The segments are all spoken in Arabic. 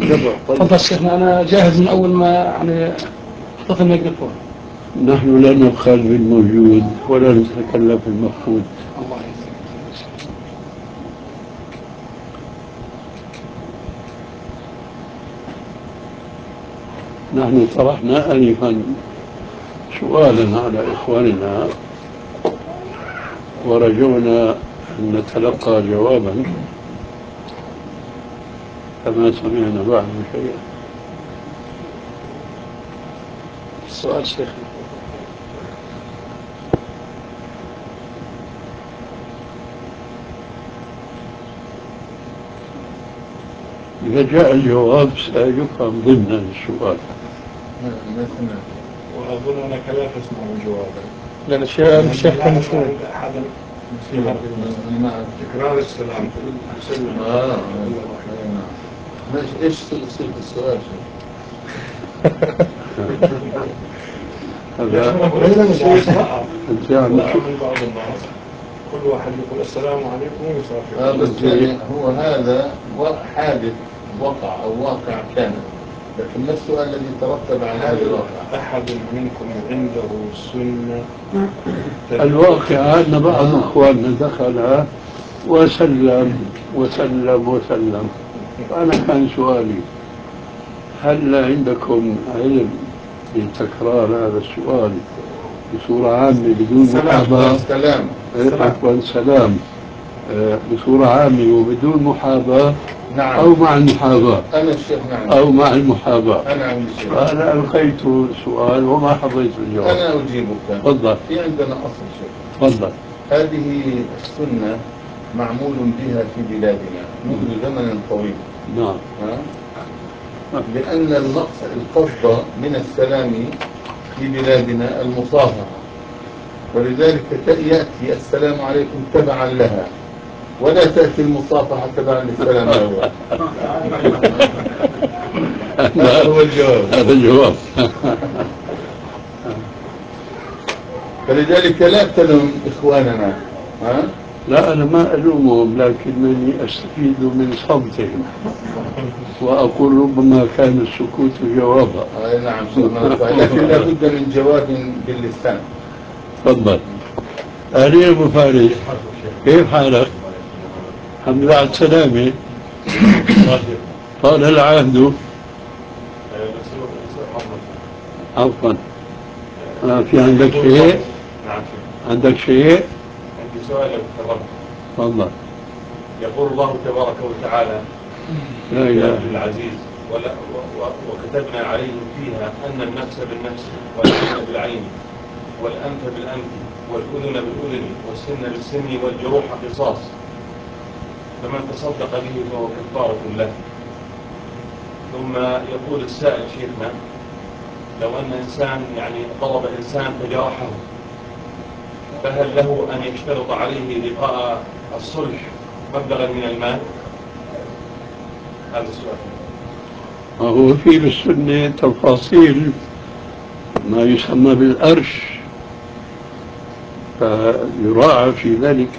تفضل شيخنا، أنا جاهز من أول ما يعني حطيت الميكروفون. نحن لا نبخل بالموجود ولا نتكلم في المفقود. الله يسلمك. نحن طرحنا آنفا سؤالا على إخواننا ورجونا أن نتلقى جوابا، فما سمعنا بعد شيئا. السؤال شيخنا. إذا جاء الجواب سيفهم ضمن السؤال. وأظن أنك لا تسمع جوابا، لأن الشيخ كان مشغول. تكرار السلام. ايش تصير السؤال؟ هذا من بعض الناس كل واحد يقول السلام عليكم ويصافح. بس يعني هو هذا حادث وقع أو واقع كان، لكن ما السؤال الذي ترتب على هذا الواقع؟ أحد منكم عنده سنة؟ الواقع أن بعض إخواننا دخل وسلم وسلم وسلم، فأنا كان سؤالي: هل عندكم علم بتكرار هذا السؤال بصورة عامة بدون محاباة؟ سلام بصورة عامة وبدون محاباة؟ نعم. أو مع المحاباة؟ أنا الشيخ. نعم. أو مع المحاباة؟ أنا عندي الشيخ. فأنا ألقيت السؤال وما حظيت الجواب. أنا أجيبك. تفضل. في عندنا أصل شيخ. تفضل. هذه السنة معمول بها في بلادنا منذ زمن طويل. نعم. لأن القصد من السلام في بلادنا المصافحة، ولذلك يأتي السلام عليكم تبعا لها، ولا تأتي المصافحة تبعا للسلام الأول. هذا هو الجواب. هذا الجواب. فلذلك لا تلوم إخواننا. لا، أنا ما ألومهم، لكنني أستفيد من صمتهم وأقول ربما كان السكوت جوابا. نعم، لكن لا بد من جواب باللسان. تفضل. أهلين أبو فارس، كيف حالك؟ الحمد لله على السلامة. طال العهد. عفوا. في عندك شيء؟ نعم. عندك شيء؟ عندي سؤال لو تفضل. تفضل. يقول الله تبارك وتعالى لا إله العزيز: وكتبنا عليهم فيها أن النفس بالنفس والعين بالعين والأنف بالأنف والأذن بالأذن والسن بالسن والجروح قصاص، فمن تصدق به فهو كفارة له. ثم يقول السائل شيخنا: لو أن إنسان ضرب إنسان فجرحه، فهل له أن يشترط عليه لقاء الصلح مبلغا من المال؟ هذا السؤال. هو في بالسنة تفاصيل ما يسمى بالأرش، فيراعى في ذلك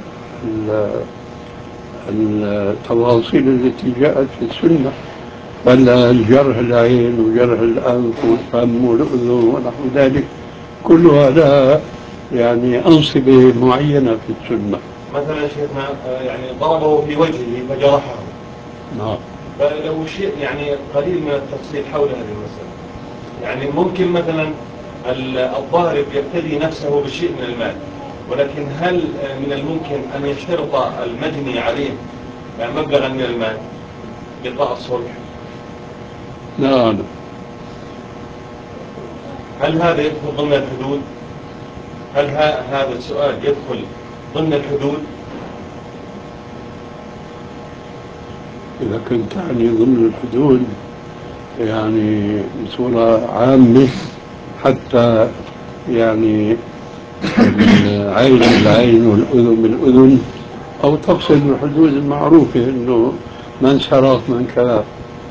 التفاصيل التي جاءت في السنة، الجرح العين وجرح الأنف والفم والأذن ونحو ذلك، كلها لها أنصبة معينة في السنة. مثلا شيخنا ضربه في وجهه فجرحه. نعم. فلو شيء قليل من التفصيل حول هذه المسألة، ممكن مثلا الضارب يبتدي نفسه بشيء من المال، ولكن هل من الممكن أن يشترط المجني عليه مبلغا من المال لقاء الصلح؟ لا. هل هذا يدخل ضمن الحدود؟ هل هذا السؤال يدخل ضمن الحدود؟ إذا كنت ضمن الحدود بصورة عامة، حتى العين بالعين والأذن بالأذن، أو تقصد الحدود المعروفة أنه من سرق من كذا.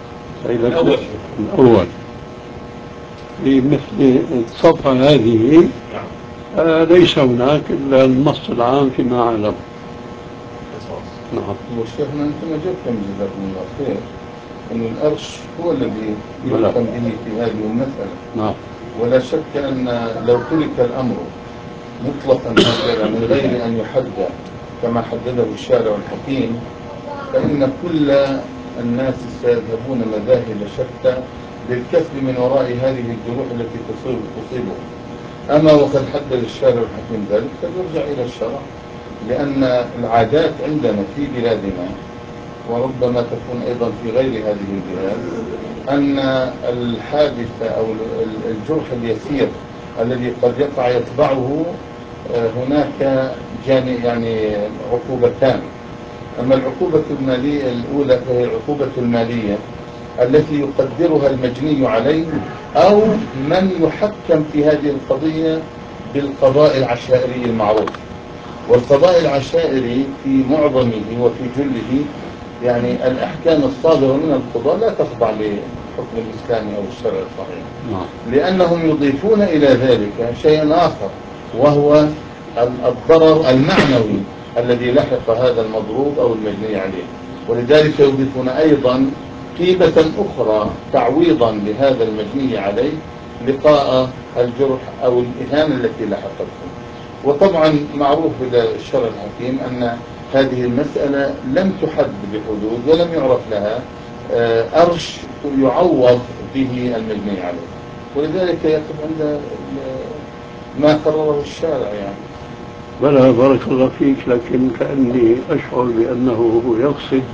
الأول في مثل الصفحة هذه ليس هناك إلا النص العام فيما أعلم. نعم. وشيخنا أنتم أجبتم جزاكم الله خير، أن الأرش هو الذي يحكم به في هذه المسألة. نعم. ولا شك أن لو ترك الأمر مطلقا هكذا من غير أن يحدد كما حدده الشارع الحكيم، فإن كل الناس سيذهبون مذاهب شتى للكسب من وراء هذه الجروح التي تصيبهم. أما وقد حدد الشارع الحكيم ذلك فيرجع إلى الشرع، لأن العادات عندنا في بلادنا وربما تكون أيضا في غير هذه البلاد أن الحادثة أو الجرح اليسير الذي قد يقع يتبعه هناك يعني عقوبتان. أما العقوبة المالية الأولى فهي العقوبة المالية التي يقدرها المجني عليه أو من يحكم في هذه القضية بالقضاء العشائري المعروف. والقضاء العشائري في معظمه وفي جله يعني الأحكام الصادرة من القضاء لا تخضع للحكم الإسلامي أو الشرع الصحيح، لأنهم يضيفون إلى ذلك شيئا آخر وهو الضرر المعنوي الذي لحق هذا المضروب أو المجني عليه. ولذلك يضيفون أيضا قيمة أخرى تعويضا لهذا المجني عليه لقاء الجرح أو الإهانة التي لحقته. وطبعا معروف لدى الشرع الحكيم أن هذه المسألة لم تحد بحدود ولم يعرف لها أرش يعوض به المجني عليه، ولذلك يقف عند ما قرره الشارع يعني. بلى بارك الله فيك، لكن كأني أشعر بأنه هو يقصد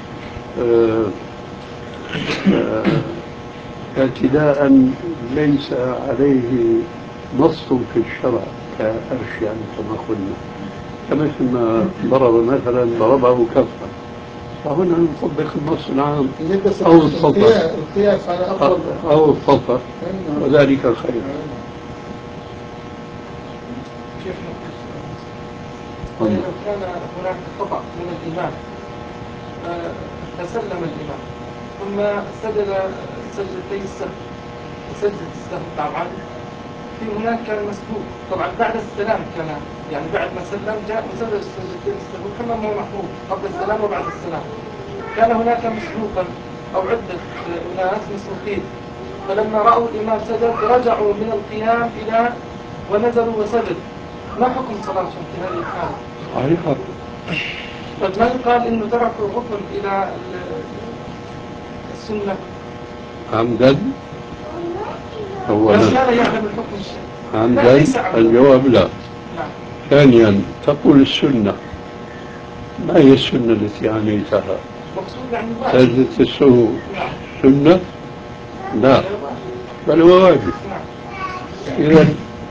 اعتداء ليس عليه نص في الشرع كأرش، يعني كما قلنا، كمثل ما ضرب مثلا ضربه كفا، فهنا نطبق النص العام أو السطر القياس على أفضل أو السطر، وذلك خير. لو كان هناك خطأ من الإمام فسلم الإمام ثم سجد سجدتي السهو وسجدة السهو طبعا في هناك كان مسبوق طبعا بعد السلام، كان يعني بعد ما سلم جاء وسجد سجدتين السهو كما هو محفوظ قبل السلام وبعد السلام. كان هناك مسبوقا أو عدة أناس مسبوقين، فلما رأوا الإمام سجد رجعوا من القيام إلى ونزلوا وسجد. ما حكم صلاتهم في هذه الحالة؟ صحيح. طب ما يقال إنه تركوا الركن إلى السنة عمدا؟ أولا كان يعلم الحكم الشيء عمدا الجواب لا. نعم. ثانيا تقول السنة، ما هي السنة التي عنيتها؟ مقصود يعني سجدة السهو سنة؟ لا، بل هو واجب. إذا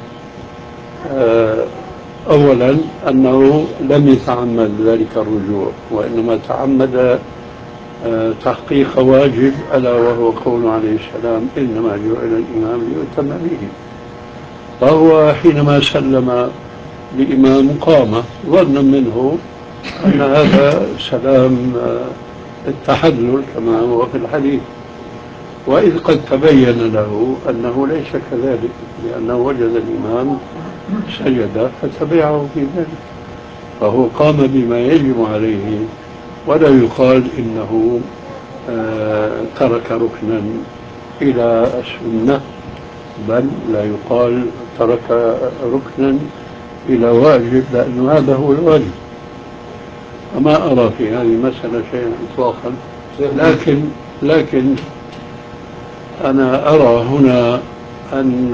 أولا أنه لم يتعمد ذلك الرجوع، وإنما تعمد تحقيق واجب، ألا وهو قول عليه السلام إنما جعل الإمام ليؤتم به. فهو حينما سلم لإمام قام ظنا منه أن هذا سلام التحلل كما هو في الحديث، وإذ قد تبين له أنه ليس كذلك، لأنه وجد الإمام سجد فتبعه في ذلك، فهو قام بما يجب عليه، ولا يقال إنه ترك ركنا إلى السنة، بل لا يقال ترك ركنا إلى واجب، لأن هذا هو الواجب. وما أرى في هذه المسألة شيئا إطلاقا، لكن أنا أرى هنا أن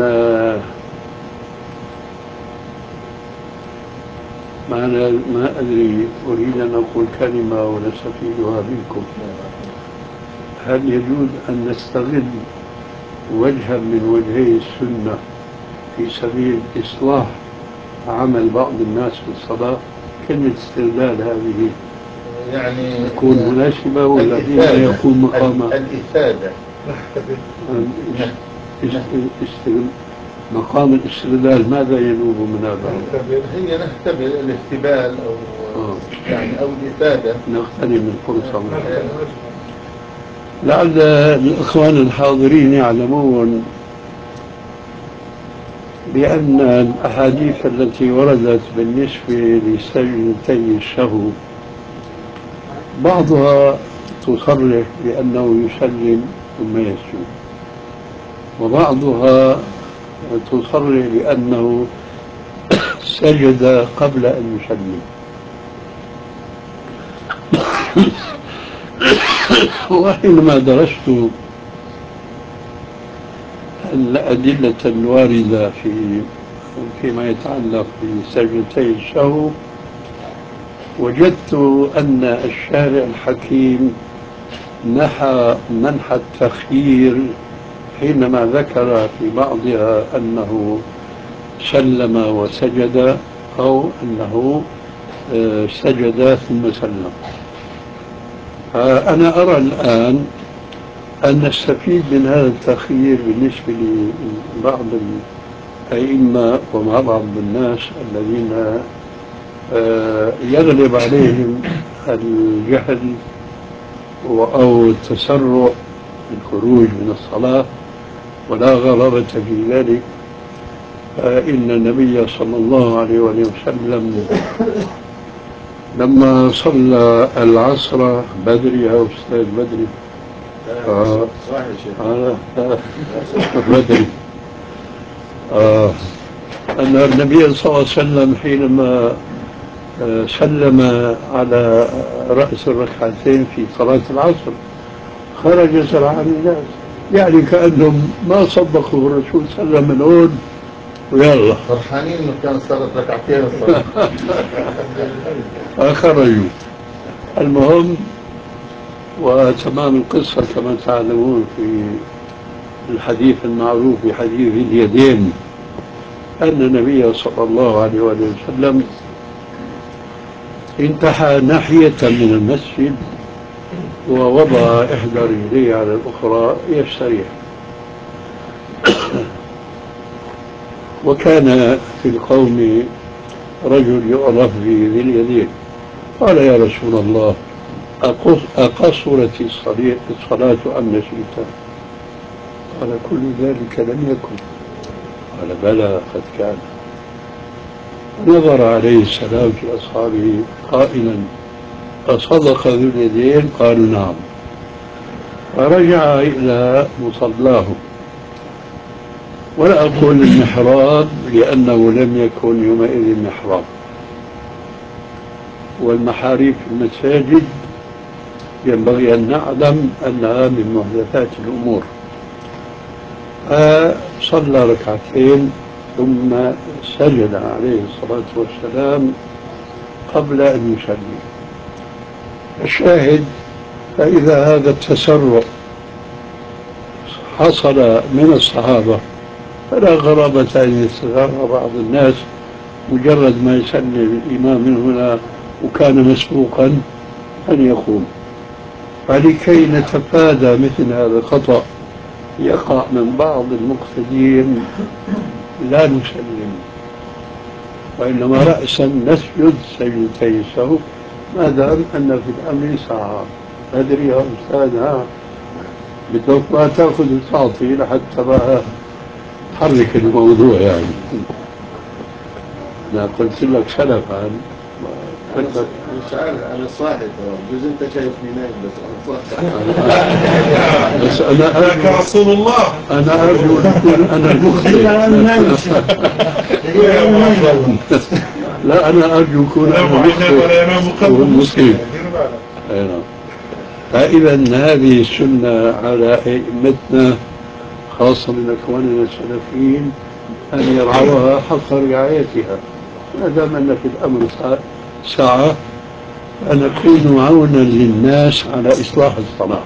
ما أدري، أريد أن أقول كلمة ونستفيدها منكم. هل يجوز أن نستغل وجها من وجهي السنة في سبيل إصلاح عمل بعض الناس في الصلاة؟ كلمة استغلال هذه يعني تكون مناسبة ولا فيما يكون مقامها؟ الإفادة مقام الاستغلال ماذا ينوب من هذا؟ هي نختبر الاختبال أو يعني أو الإفادة، نغتنم الفرصة. لعل الإخوان الحاضرين يعلمون بأن الأحاديث التي وردت بالنسبة لسجدتي السهو بعضها تصرح بأنه يسلم ثم يسجد، وبعضها تصرح بأنه سجد قبل أن يسلم. وحينما درست الأدلة الواردة فيما يتعلق بسجدتي السهو، وجدت أن الشارع الحكيم نحى منح التخيير حينما ذكر في بعضها أنه سلم وسجد، أو أنه سجد ثم سلم. أنا أرى الآن أن نستفيد من هذا التخيير بالنسبة لبعض الأئمة ومع بعض الناس الذين يغلب عليهم الجهل أو التسرع في الخروج من الصلاة، ولا غرابة في ذلك، فإن النبي صلى الله عليه وسلم لما صلى العصر بدري يا أستاذ بدري بدري أن النبي صلى الله عليه وسلم حينما سلم على رأس الركعتين في صلاة العصر خرج سرعان الناس، يعني كأنهم ما صدقوا الرسول صلى الله عليه وسلم من هون ويلا فرحانين انه كان صارت ركعتين الصلاة. فخرجوا. المهم، وتمام القصة كما تعلمون في الحديث المعروف بحديث اليدين، أن النبي صلى الله عليه وسلم انتحى ناحية من المسجد ووضع إحدى رجليه على الأخرى يستريح. وكان في القوم رجل يعرف بذي اليدين، قال يا رسول الله أقصرت الصلاة أم نسيت؟ قال كل ذلك لم يكن. قال بلى قد كان. نظر عليه السلام في أصحابه قائلا أصدق ذو اليدين؟ قالوا نعم. فرجع إلى مصلاه، ولا أقول المحراب لأنه لم يكن يومئذ محراب، والمحاريب في المساجد ينبغي أن نعلم أنها من محدثات الأمور. فصلى ركعتين ثم سجد عليه الصلاة والسلام قبل أن يسلم. الشاهد، فإذا هذا التسرع حصل من الصحابة فلا غرابة أن يستغرب بعض الناس مجرد ما يسلم الإمام من هنا وكان مسبوقا أن يقوم. فلكي نتفادى مثل هذا الخطأ يقع من بعض المقتدين لا نسلم، وإنما رأسا نسجد سجدتي السهو ما دام أن في الأمر ساعة. أدري يا أستاذ، بدك ما تأخذ وتعطي لحتى بقى تحرك الموضوع يعني. أنا قلت لك سلفا مش عارف، أنا صاحي بجوز أنت شايفني نايم، بس أنا صاحي. بس أنا أرجو رسول الله، أنا أرجو أن أكون أنا المخطئ. لا، أنا أرجو أكون أنا المخطئ والمصيب. فإذا هذه السنة على أئمتنا خاصة من إخواننا السلفيين أن يرعوها حق رعايتها، ما دام أن في الأمر ساعة فنكون عونا للناس على إصلاح الصلاة.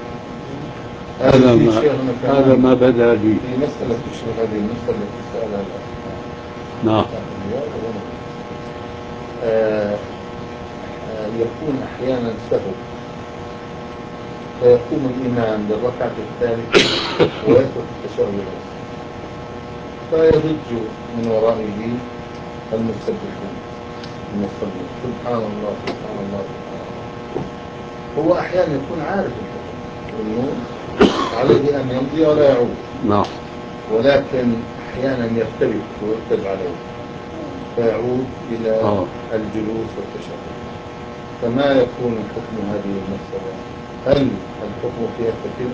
هذا ما بدا لي. في مسألة تشبه هذه المسألة سألها نعم. يكون أحيانا سهو فيقوم الإمام للركعة الثالثة ويترك التشهد الأوسط، فيضج من ورائه المسبحون المصلين سبحان الله سبحان الله سبحان الله. هو أحيانا يكون عارف الحكم أنه عليه أن يمضي ولا يعود، نعم، ولكن أحيانا يرتبك ويرتب عليه فيعود إلى الجلوس والتشهد. فما يكون حكم هذه المسألة؟ هل الحكم فيها كثير؟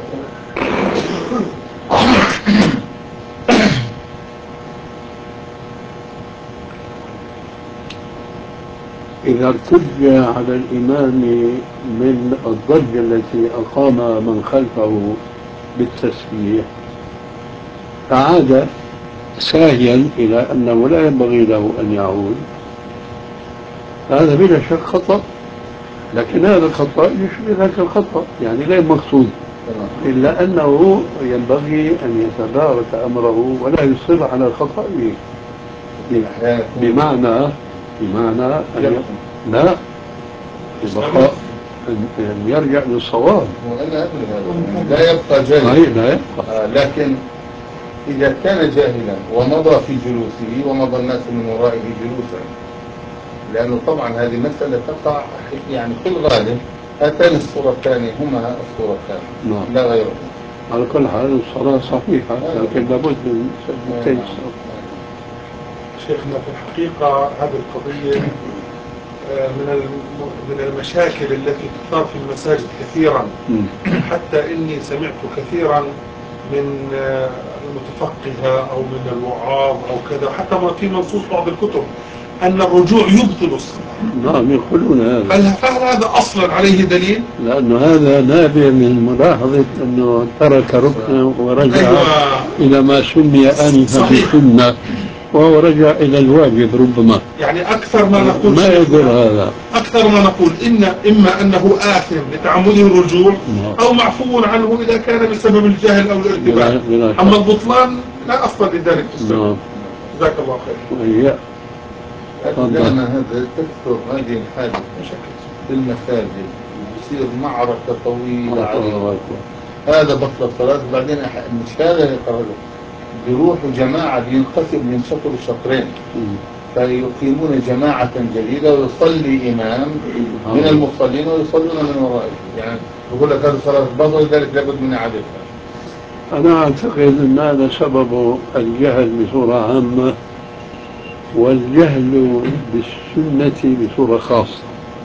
إذا ارتج على الإمام من الضجة التي أقام من خلفه بالتسبيح فعاد ساهيا إلى أنه لا ينبغي له أن يعود، هذا بلا شك خطأ، لكن هذا الخطأ يشبه ذاك الخطأ، يعني غير مقصود، إلا أنه ينبغي أن يتدارك أمره ولا يصر على خطئه، بمعنى أن لا ببقاء أن يرجع للصواب وأنا لا يبقى جاهلا، لا يبقى. لكن إذا كان جاهلا ومضى في جلوسه ومضى الناس من ورائه جلوسا، لأنه طبعا هذه مسألة تقع يعني في الغالب هاتان الصورتان هما الصورتان لا غيرهما. على كل حال الصلاة صحيحة، لكن لابد من سجدتين. شيخنا في الحقيقة هذه القضية من المشاكل التي تثار في المساجد كثيرا، حتى إني سمعت كثيرا من المتفقهة أو من الوعاظ أو كذا، حتى في منصوص بعض الكتب أن الرجوع يبطل الصلاة. نعم يقولون هذا. فهل هذا أصلا عليه دليل؟ لأنه هذا نابع من ملاحظة أنه ترك ركنا ورجع إلى ما سمي آنفا بالسنة، وهو رجع إلى الواجب ربما. يعني أكثر ما نقول ما يقول هذا، أكثر ما نقول إما أنه آثم لتعمده الرجوع أو معفو عنه إذا كان بسبب الجهل أو الارتباك. أما البطلان لا أصل لذلك في السنة. جزاك الله خير. لأن هذا تكثر هذه الحادثة في المساجد، يصير معركة طويلة عريضة، هذا بطل الصلاة وبعدين مش هذا يقرأ، بيروحوا جماعة بينشطروا شطرين فيقيمون جماعة جديدة ويصلي إمام من المصلين ويصلون من ورائه، يعني يقول لك هذه صلاة بطل لذلك لابد من إعادتها. أنا أعتقد أن هذا سبب الجهل بصورة عامة، والجهل بالسنة بصورة خاصة،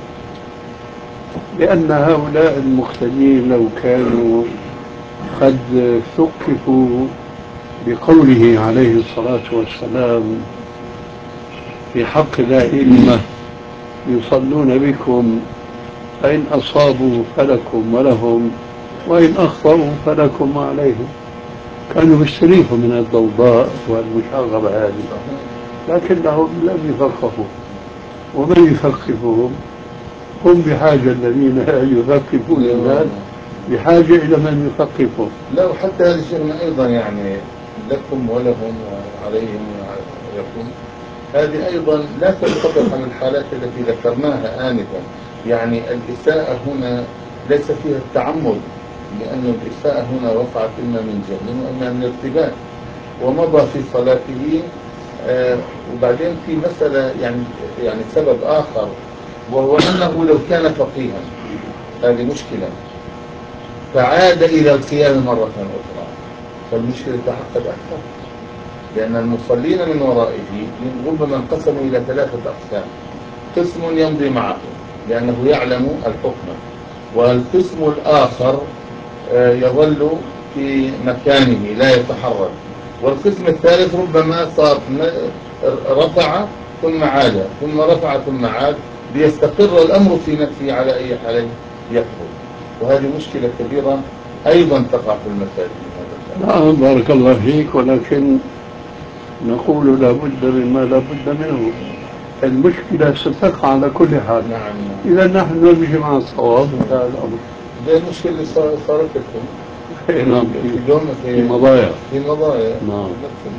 لأن هؤلاء المقتدين لو كانوا قد ثقفوا بقوله عليه الصلاة والسلام في حق الأئمة يصلون بكم فإن أصابوا فلكم ولهم وإن أخطأوا فلكم وعليهم، كانوا يستريحوا من الضوضاء والمشاغبة هذه، لكنهم لم يثقفوا، ومن يثقفهم؟ هم بحاجة الذين يثقفون الناس بحاجة إلى من يثقفهم. لا، وحتى هذا الشيء أيضا يعني لكم ولهم وعليهم ولكم، هذه أيضا لا تنطبق على الحالات التي ذكرناها آنفا، يعني الإساءة هنا ليس فيها التعمد، لأن الإساءة هنا وقعت إما من جهل وإما من ارتباك ومضى في صلاته. وبعدين في مسألة يعني سبب آخر، وهو أنه لو كان فقيها، هذه مشكلة، فعاد إلى القيام مرة أخرى فالمشكلة تعقد أكثر، لأن المصلين من ورائه ربما انقسموا إلى 3 أقسام: قسم يمضي معه لأنه يعلم الحكم، والقسم الآخر يظل في مكانه لا يتحرك، والقسم الثالث ربما صار رفع ثم عاد ثم رفع ثم عاد ليستقر الأمر في نفسه على أي حال يكبر، وهذه مشكلة كبيرة أيضا تقع في المساجد. نعم بارك الله فيك، ولكن نقول لا بد مما لا بد منه، المشكلة ستقع على كل حال. نعم. إذا نحن نمشي مع الصواب انتهى الأمر. ده المشكلة اللي صارت لكم نعم في مضايا. نعم.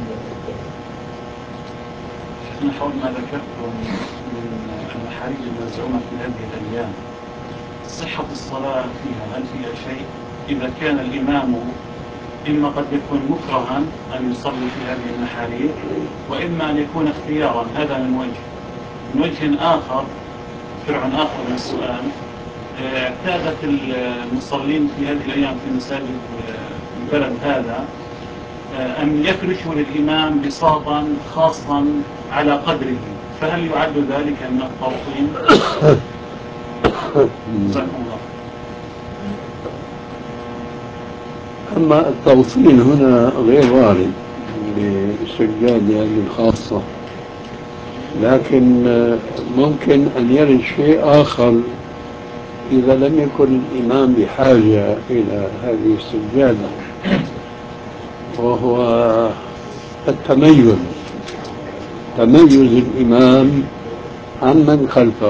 نحو ما ذكرتم من المحاريج المزعومة في هذه الأيام، صحة الصلاة فيها، هل فيها شيء إذا كان الإمام إما قد يكون مكرها أن يصلي في هذه المحاريج، وإما أن يكون اختيارا؟ هذا من وجه آخر، فرع آخر من السؤال: اعتادت المصلين في هذه الأيام في مساجد البلد هذا أن يفرشوا للإمام بساطا خاصا على قدره، فهل يعد ذلك من التوطين؟ جزاكم الله. أما التوطين هنا غير وارد للسجاد هذه الخاصة، لكن ممكن أن يرد شيء آخر إذا لم يكن الإمام بحاجة إلى هذه السجادة، وهو التميز، تميز الإمام عمن خلفه.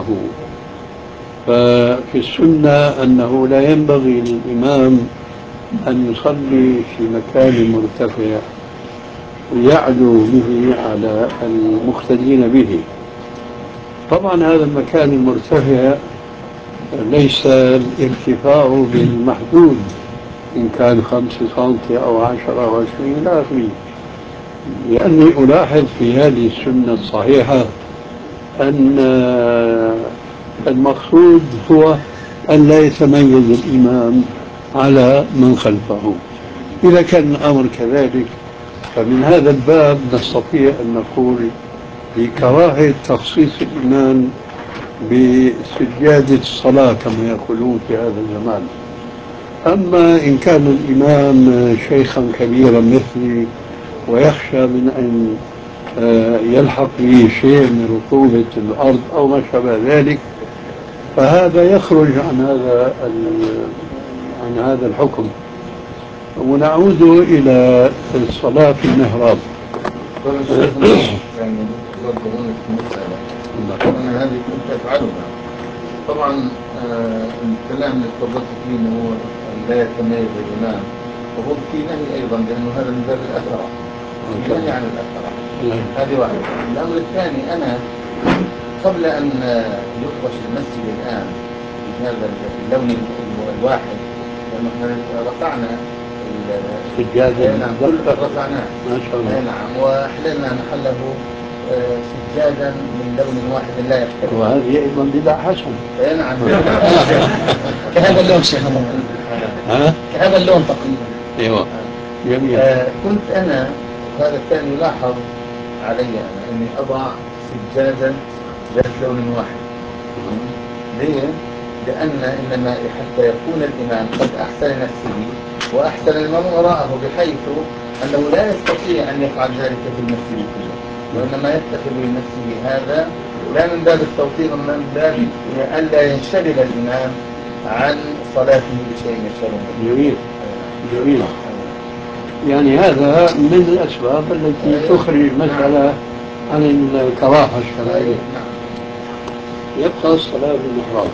ففي السنة أنه لا ينبغي للإمام أن يصلي في مكان مرتفع يعلو به على المقتدين به. طبعا هذا المكان المرتفع ليس الارتفاع بالمحدود، إن كان 5 سنتي أو 10 أو 20 إلى آخره، لأني ألاحظ في هذه السنة الصحيحة أن المقصود هو أن لا يتميز الإمام على من خلفه. إذا كان الأمر كذلك فمن هذا الباب نستطيع أن نقول بكراهة تخصيص الإمام بسجادة الصلاة كما يقولون في هذا الزمان. أما إن كان الإمام شيخا كبيرا مثلي ويخشى من أن يلحق به شيء من رطوبة الأرض أو ما شابه ذلك، فهذا يخرج عن هذا الحكم. ونعود إلى الصلاة في المحراب. يعني يوضحون في المسألة أنا هذه كنت أفعلها طبعا. الكلام اللي تفضلت فيه إنه هو لا يتميز الإمام، وهو في نهي أيضا لأنه هذا من باب الأثرة، نهي عن الأثرة. هذه واحدة. الأمر الثاني، أنا قبل أن يفرش المسجد الآن بهذا اللون الواحد، لأنه احنا رفعنا سجادة، نعم كل رفعناه ما شاء الله، نعم، وأحللنا محله سجادا من لون واحد لا يختلف، وهذه أيضا بدعة حسنة. نعم كهذا اللون شيخنا، كهذا اللون تقريبا. ايوه جميل. كنت أنا، وهذا كان يلاحظ علي أنا، أني أضع سجادا ذات لون واحد. ليه؟ لأن إنما حتى يكون الإمام قد أحسن نفسه وأحسن المن وراءه، بحيث أنه لا يستطيع أن يفعل ذلك في المسجد كله، وإنما يتخذ لنفسه هذا لا من باب التوطين، من باب ألا ينشغل الإمام عن صلاته بشيء يشغله. جميل جميل. يعني هذا من الأسباب التي تخرج المسألة عن الكراهة الشرعية. يبقى الصلاة بالمحراب.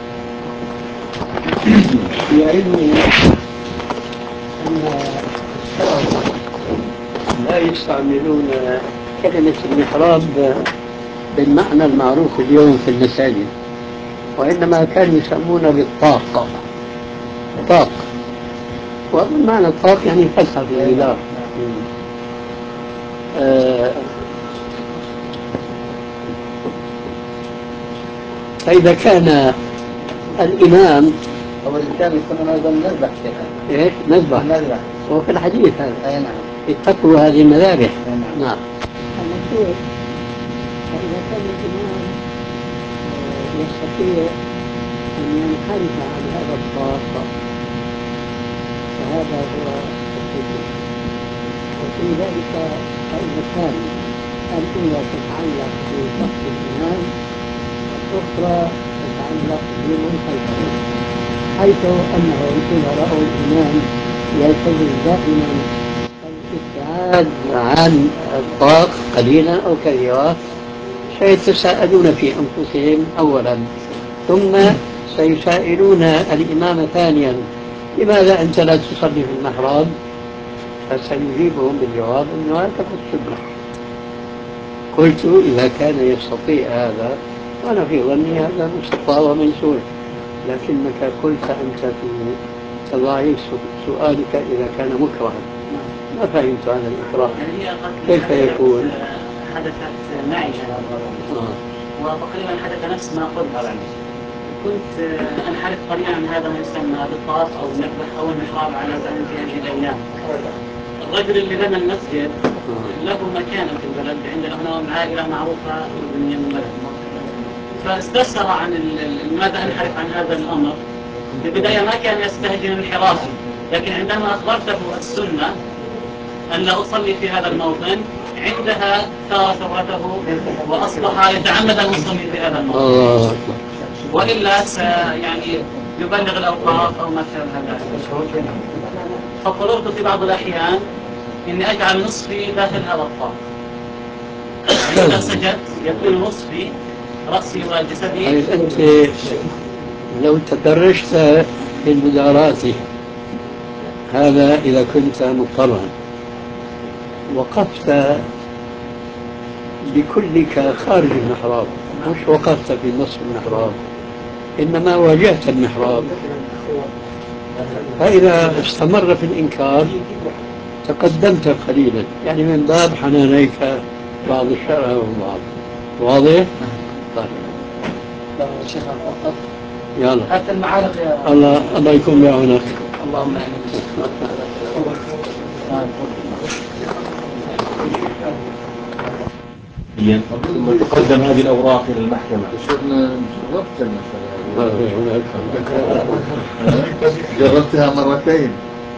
في علمي أن السلف لا يستعملون كلمة المحراب بالمعنى المعروف اليوم في المساجد، وإنما كانوا يسمونه بالطاق. طاق، ومعنى الطاق يعني فتحة في الجدار. فإذا كان الإمام أو اللي كان يسمونه أيضا مذبح شيخنا. إيش؟ مذبح. وفي الحديث هذا. أي نعم. اتقوا هذه المذابح. نعم. المقصود فإذا كان الإمام يستطيع أن ينحرف عن هذا الطاق فهذا هو السجود. وفي ذلك فائدتان: الأولى تتعلق بشخص الإمام، والأخرى تتعلق بمن خلفه، حيث أنهم إذا رأوا الإمام يلتزم دائما الابتعاد عن الطاق قليلا أو كثيرا سيتساءلون في أنفسهم أولا، ثم سيسائلون الإمام ثانيا: لماذا أنت لا تصلي في المحراب؟ فسيجيبهم بالجواب أنه هكذا السنة. قلت إذا كان يستطيع هذا، وأنا في ظني هذا مستطاع وميسور، لكنك قلت أنت في تضاعيف سؤالك إذا كان مكرها. ما فهمت هذا الإكراه كيف يكون؟ حدثت معي وتقريبا حدث نفس ما قلت. كنت أنحرف قليلا عن هذا ما يسمى بالطاق أو المذبح أو المحراب على زمن في هذه الأيام. الرجل اللي بنى المسجد له مكانة في البلد، عندنا هنا عائلة معروفة أردنية من البلد، فاستفسر عن لماذا أنحرف عن هذا الأمر. في البداية ما كان يستهجن انحرافي، لكن عندما أخبرته السنة أن لا أصلي في هذا الموطن، عندها ثار ثورته وأصبح يتعمد أن يصلي في هذا الموطن، وإلا يعني يبلغ الأوقاف أو ما شابه ذلك. فاضطررت في بعض الأحيان إني أجعل نصفي داخل هذا الطاق، يعني إذا سجدت يكون نصفي رأسي وجسدي. يعني أنت لو تدرجت في المداراة، هذا إذا كنت مضطرا، وقفت بكلك خارج المحراب، مش وقفت في نصف المحراب، إنما واجهت المحراب، فإذا استمر في الإنكار تقدمت قليلا، يعني من باب حنانيك بعض الشرع والبعض. واضح؟ طيب. شيخ فقط يلا حتى المعارف يا الله يكون بعونك. اللهم امين. ثم تقدم هذه الأوراق إلى المحكمة. شفنا جربت المسألة جربتها مرتين.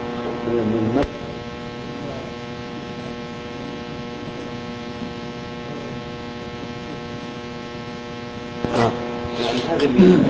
يعني هذا اللي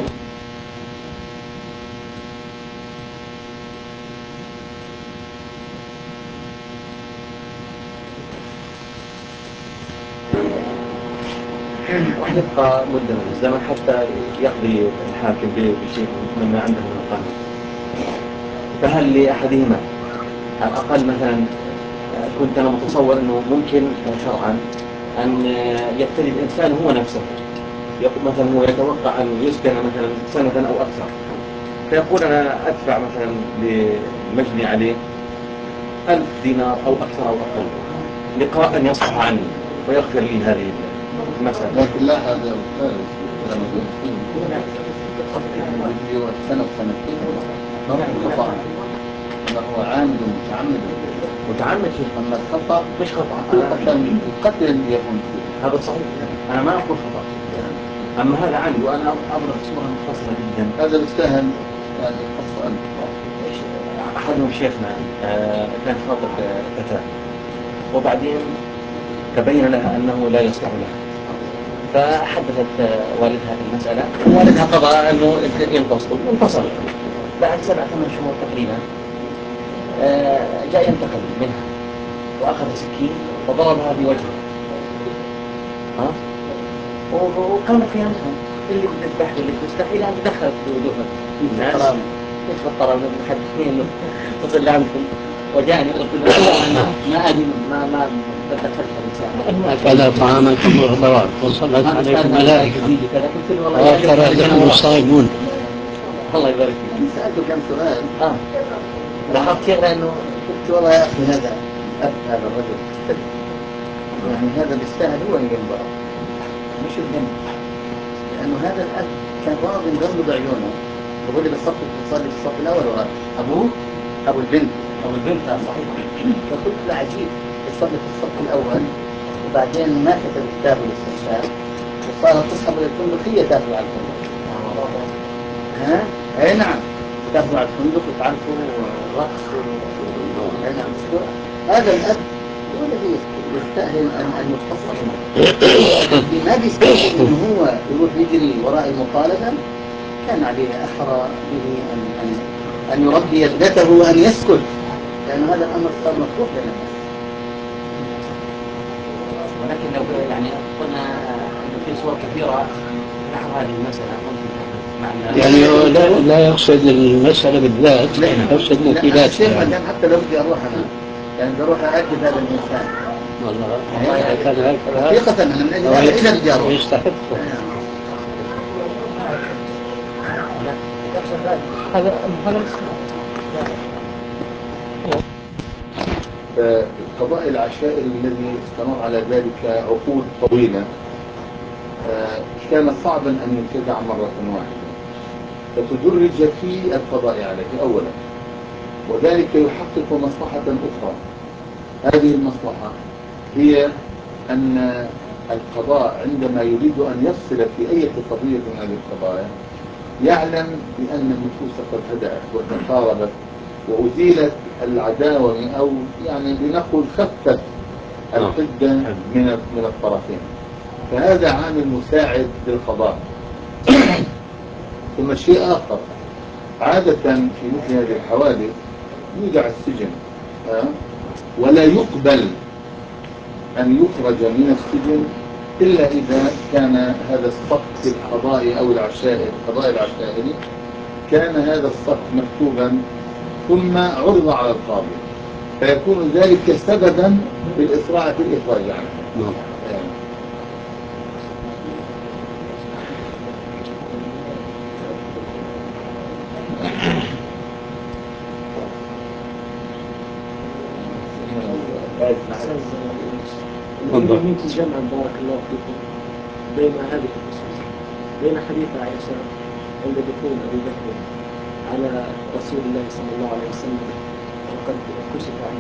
يبقى مدة من الزمن حتى يقضي الحاكم بشيء مما عنده من القانون. فهل لأحدهما على الأقل مثلا كنت أنا متصور أنه ممكن شرعا أن يبتدي الإنسان هو نفسه، مثلا هو يتوقع أن يسجن مثلا سنة أو أكثر، فيقول أنا أدفع مثلا للمجني عليه 1000 دينار أو أكثر أو أقل لقاء أن يصفح عني ويغفر لي هذه المسألة. لكن لا هذا سنة وسنتين ما هو خطأ، ما هو عامد متعمد فيه. أما الخطأ مش خطأ، القتل اللي يقوم فيه هذا صحيح، أنا ما أقول خطأ، أما هذا عامد وأنا أضرب صورة مختصرة جدا. هذا يستاهل يعني قصة. أحدهم شيخنا كان خاطب فتاة، وبعدين تبين لها أنه لا يصلح لها، فحدثت والدها المسألة، ووالدها قضى أنه انفصل. بعد 7-8 شهور تقريبا جاء ينتقم منها وأخذ سكين وضربها بوجهها، وقامت فيها مهنة اللي بتذبح واللي بتستحيل أن تدخلت بوجوهها الناس كيف الطرف محدثين وصل عندكم وجاءني قلت له ما أدري ما دخلت الإنسان أكل طعامكم وأخبرات وصلت عليكم ملائكة وآخر نحن الصائمون. الله يبارك فيك. سألته كم سؤال لاحظت شيء لأنه قلت والله يا أخي هذا هذا الرجل يعني هذا بيستاهل هو اللي ينبغى مش الذنب، لأنه هذا الأب كان راضي يغمض عيونه وهو اللي بيصلي في الصف الأول وغير أبوه أبو البنت صحيح. فقلت له عجيب يصلي في الصف الأول وبعدين ما كتب كتابه الاستشهاد وصارت تصحب للفندقية تاخذ على الفندق. ها؟ أي نعم تاخذ على الفندق وتعرفوا الرقص أي نعم. هذا الأب هو الذي يستاهل أن يقتص منه. اللي ما بيستاهل إنه هو يروح يجري وراء المطالبة كان عليه أحرى به أن يربي ابنته وأن يسكت، لأن هذا الأمر صار مطروح بين الناس. ولكن لو يعني قلنا أنه في صور كثيرة نحو هذه المسألة ممكن تحدث مع يعني لا يقصد المسألة بالذات، يقصد نتيجاتها. يعني حتى لو بدي أروح أنا يعني بدي أروح أعذب هذا الإنسان والله إذا كان هكذا حقيقة أنا من أجل هذا إذا بدي أروح يستحقه. هذا القضاء العشائري الذي استمر على ذلك عقود طويلة كان صعبا أن يبتدع مرة واحدة، فتدرج في القضاء عليه أولا، وذلك يحقق مصلحة أخرى. هذه المصلحة هي أن القضاء عندما يريد أن يفصل في أي قضية من هذه القضايا يعلم بأن النفوس قد هدأت وتقاربت وأزيلت العداوة أو يعني لنقل خفت الحدة من الطرفين، فهذا عامل مساعد للقضاء. ثم شيء آخر، عادة في مثل هذه الحوادث يودع السجن ولا يقبل أن يخرج من السجن إلا إذا كان هذا الصك القضائي أو القضاء العشائري كان هذا الصك مكتوبا ثم عرض على القاضي، فيكون ذلك سببا في الإسراع في الإخراج عنه. يمكن جمعا بارك الله فيكم بين هذه النصوص، بين حديث عائشة عند دخول أبي بكر على رسول الله صلى الله عليه وسلم وقد كشف عن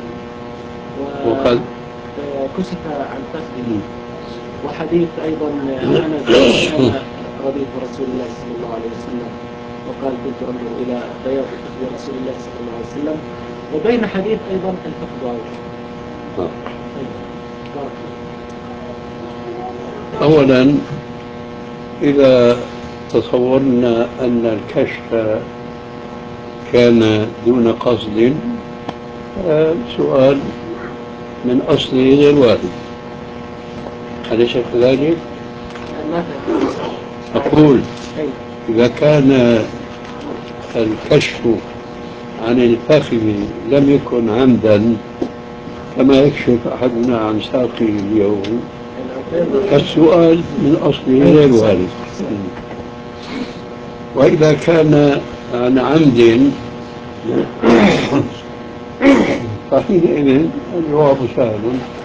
فخذه كشف عن فخذه، وحديث أيضا أنا رديف رسول الله صلى الله عليه وسلم وقال كنت أنظر إلى بياض فخذ رسول الله صلى الله عليه وسلم، وبين حديث أيضا الفخذ عورة. أولا إذا تصورنا أن الكشف كان دون قصد، سؤال من أصله غير وارد، أليس كذلك؟ أقول إذا كان الكشف عن الفخذ لم يكن عمدا كما يكشف أحدنا عن ساقه اليوم، فالسؤال من أصله غير وارد. وإذا كان عن عمد فحينئذ الجواب سهل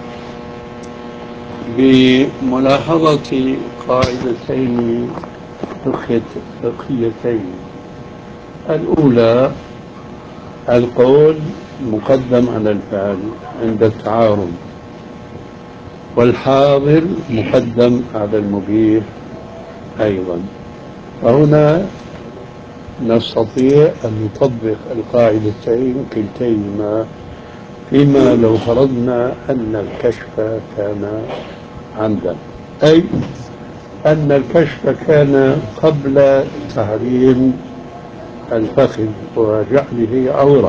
بملاحظة قاعدتين فقهيتين. الأولى القول مقدم على الفعل عند التعارض، والحاضر مقدم على المبيح أيضا. فهنا نستطيع أن نطبق القاعدتين كلتيهما فيما لو فرضنا أن الكشف كان عمدا، أي أن الكشف كان قبل تحريم الفخذ وجعله عورة.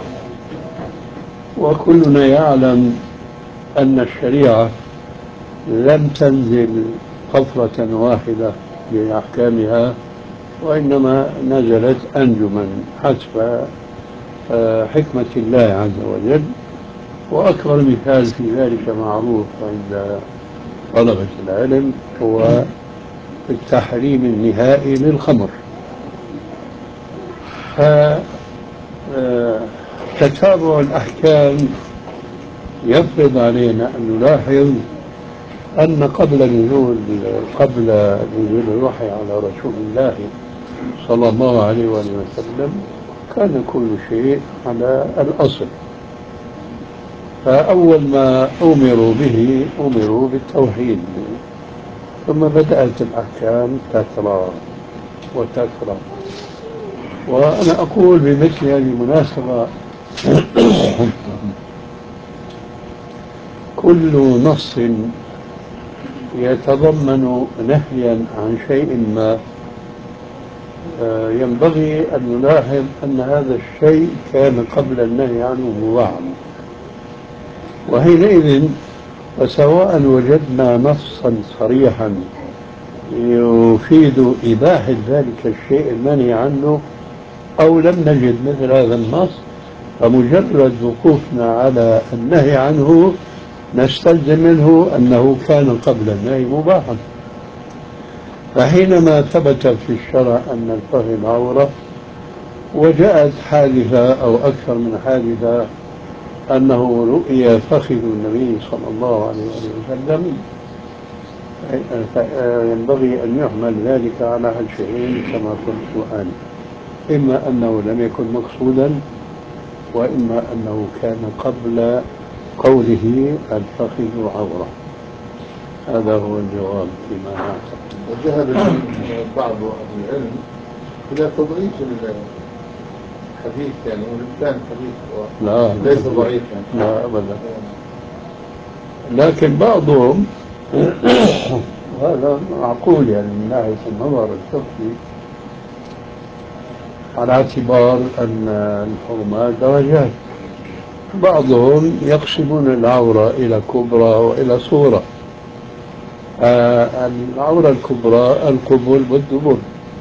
وكلنا يعلم أن الشريعة لم تنزل طفرة واحدة بأحكامها، وإنما نزلت أنجما حسب حكمة الله عز وجل. وأكبر مثال في ذلك معروف عند طلبة العلم هو التحريم النهائي للخمر. فتتابع الأحكام يفرض علينا أن نلاحظ أن قبل نزول الوحي على رسول الله صلى الله عليه وسلم كان كل شيء على الأصل. فأول ما أمروا بالتوحيد، ثم بدأت الأحكام تترى وتترى. وأنا أقول بمثل هذه المناسبة كل نص يتضمن نهيا عن شيء ما ينبغي أن نلاحظ أن هذا الشيء كان قبل النهي عنه مباحا، وحينئذ وسواء وجدنا نصا صريحا يفيد إباحة ذلك الشيء المنهي عنه أو لم نجد مثل هذا النص، فمجرد وقوفنا على النهي عنه نستلزم منه أنه كان قبل النهي مباحا. فحينما ثبت في الشرع أن الفخذ عورة، وجاءت حادثة أو أكثر من حادثة أنه رؤي فخذ النبي صلى الله عليه وسلم، ينبغي أن يحمل ذلك على حجين كما قلت آنفا: إما أنه لم يكن مقصودا، وإما أنه كان قبل قوله الفخذ عورة. هذا هو الجواب فيما أعتقد. وذهب بعض أهل العلم إلى تضعيف حديث يعني وإن كان حديث لا ليس ضعيفا. لا أبدا. لكن بعضهم وهذا معقول يعني من ناحية النظر الفقهي، على اعتبار أن الحرمات درجات، بعضهم يقسمون العورة إلى كبرى وإلى صورة. العورة الكبرى القبل والدبر،